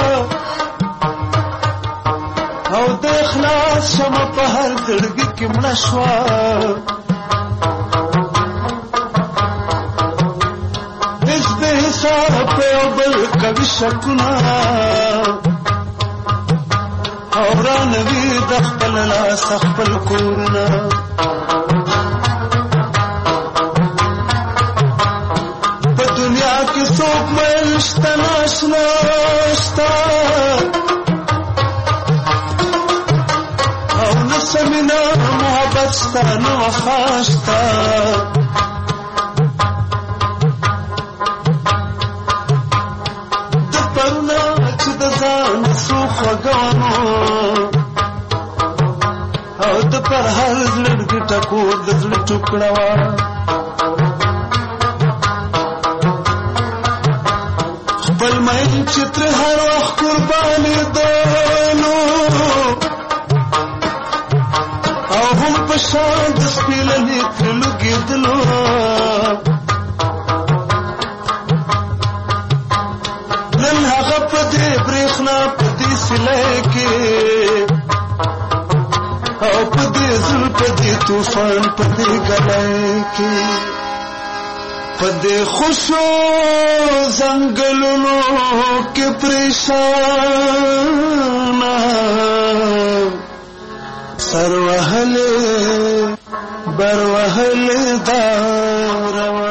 او د اخلاص شمه په هر زړګي کې مړه شوا هیڅ د حساب په یو بل کوي شکونه او رانوي د خپل لاس خپل کورونه کې څوک مېل شته ناشنا شته او نه سمینا محبت شته نه وفا شته د پرونه چې د ځان څو خوږانو او د پر هر زړګي ټکور د زړه ټوکړه وه خپل مین چې تر هر وخت قربانېدلو او هم په شان د سپېلنې ترې لوګېدلو نن هغه په دې برېښنا په دې سیلۍ کې او په دې زړه په دې طوفان په دې ګلۍ کې په دې خوشو ځنګلونو کې پریشانه سر وهلې بر وهلې دا روانه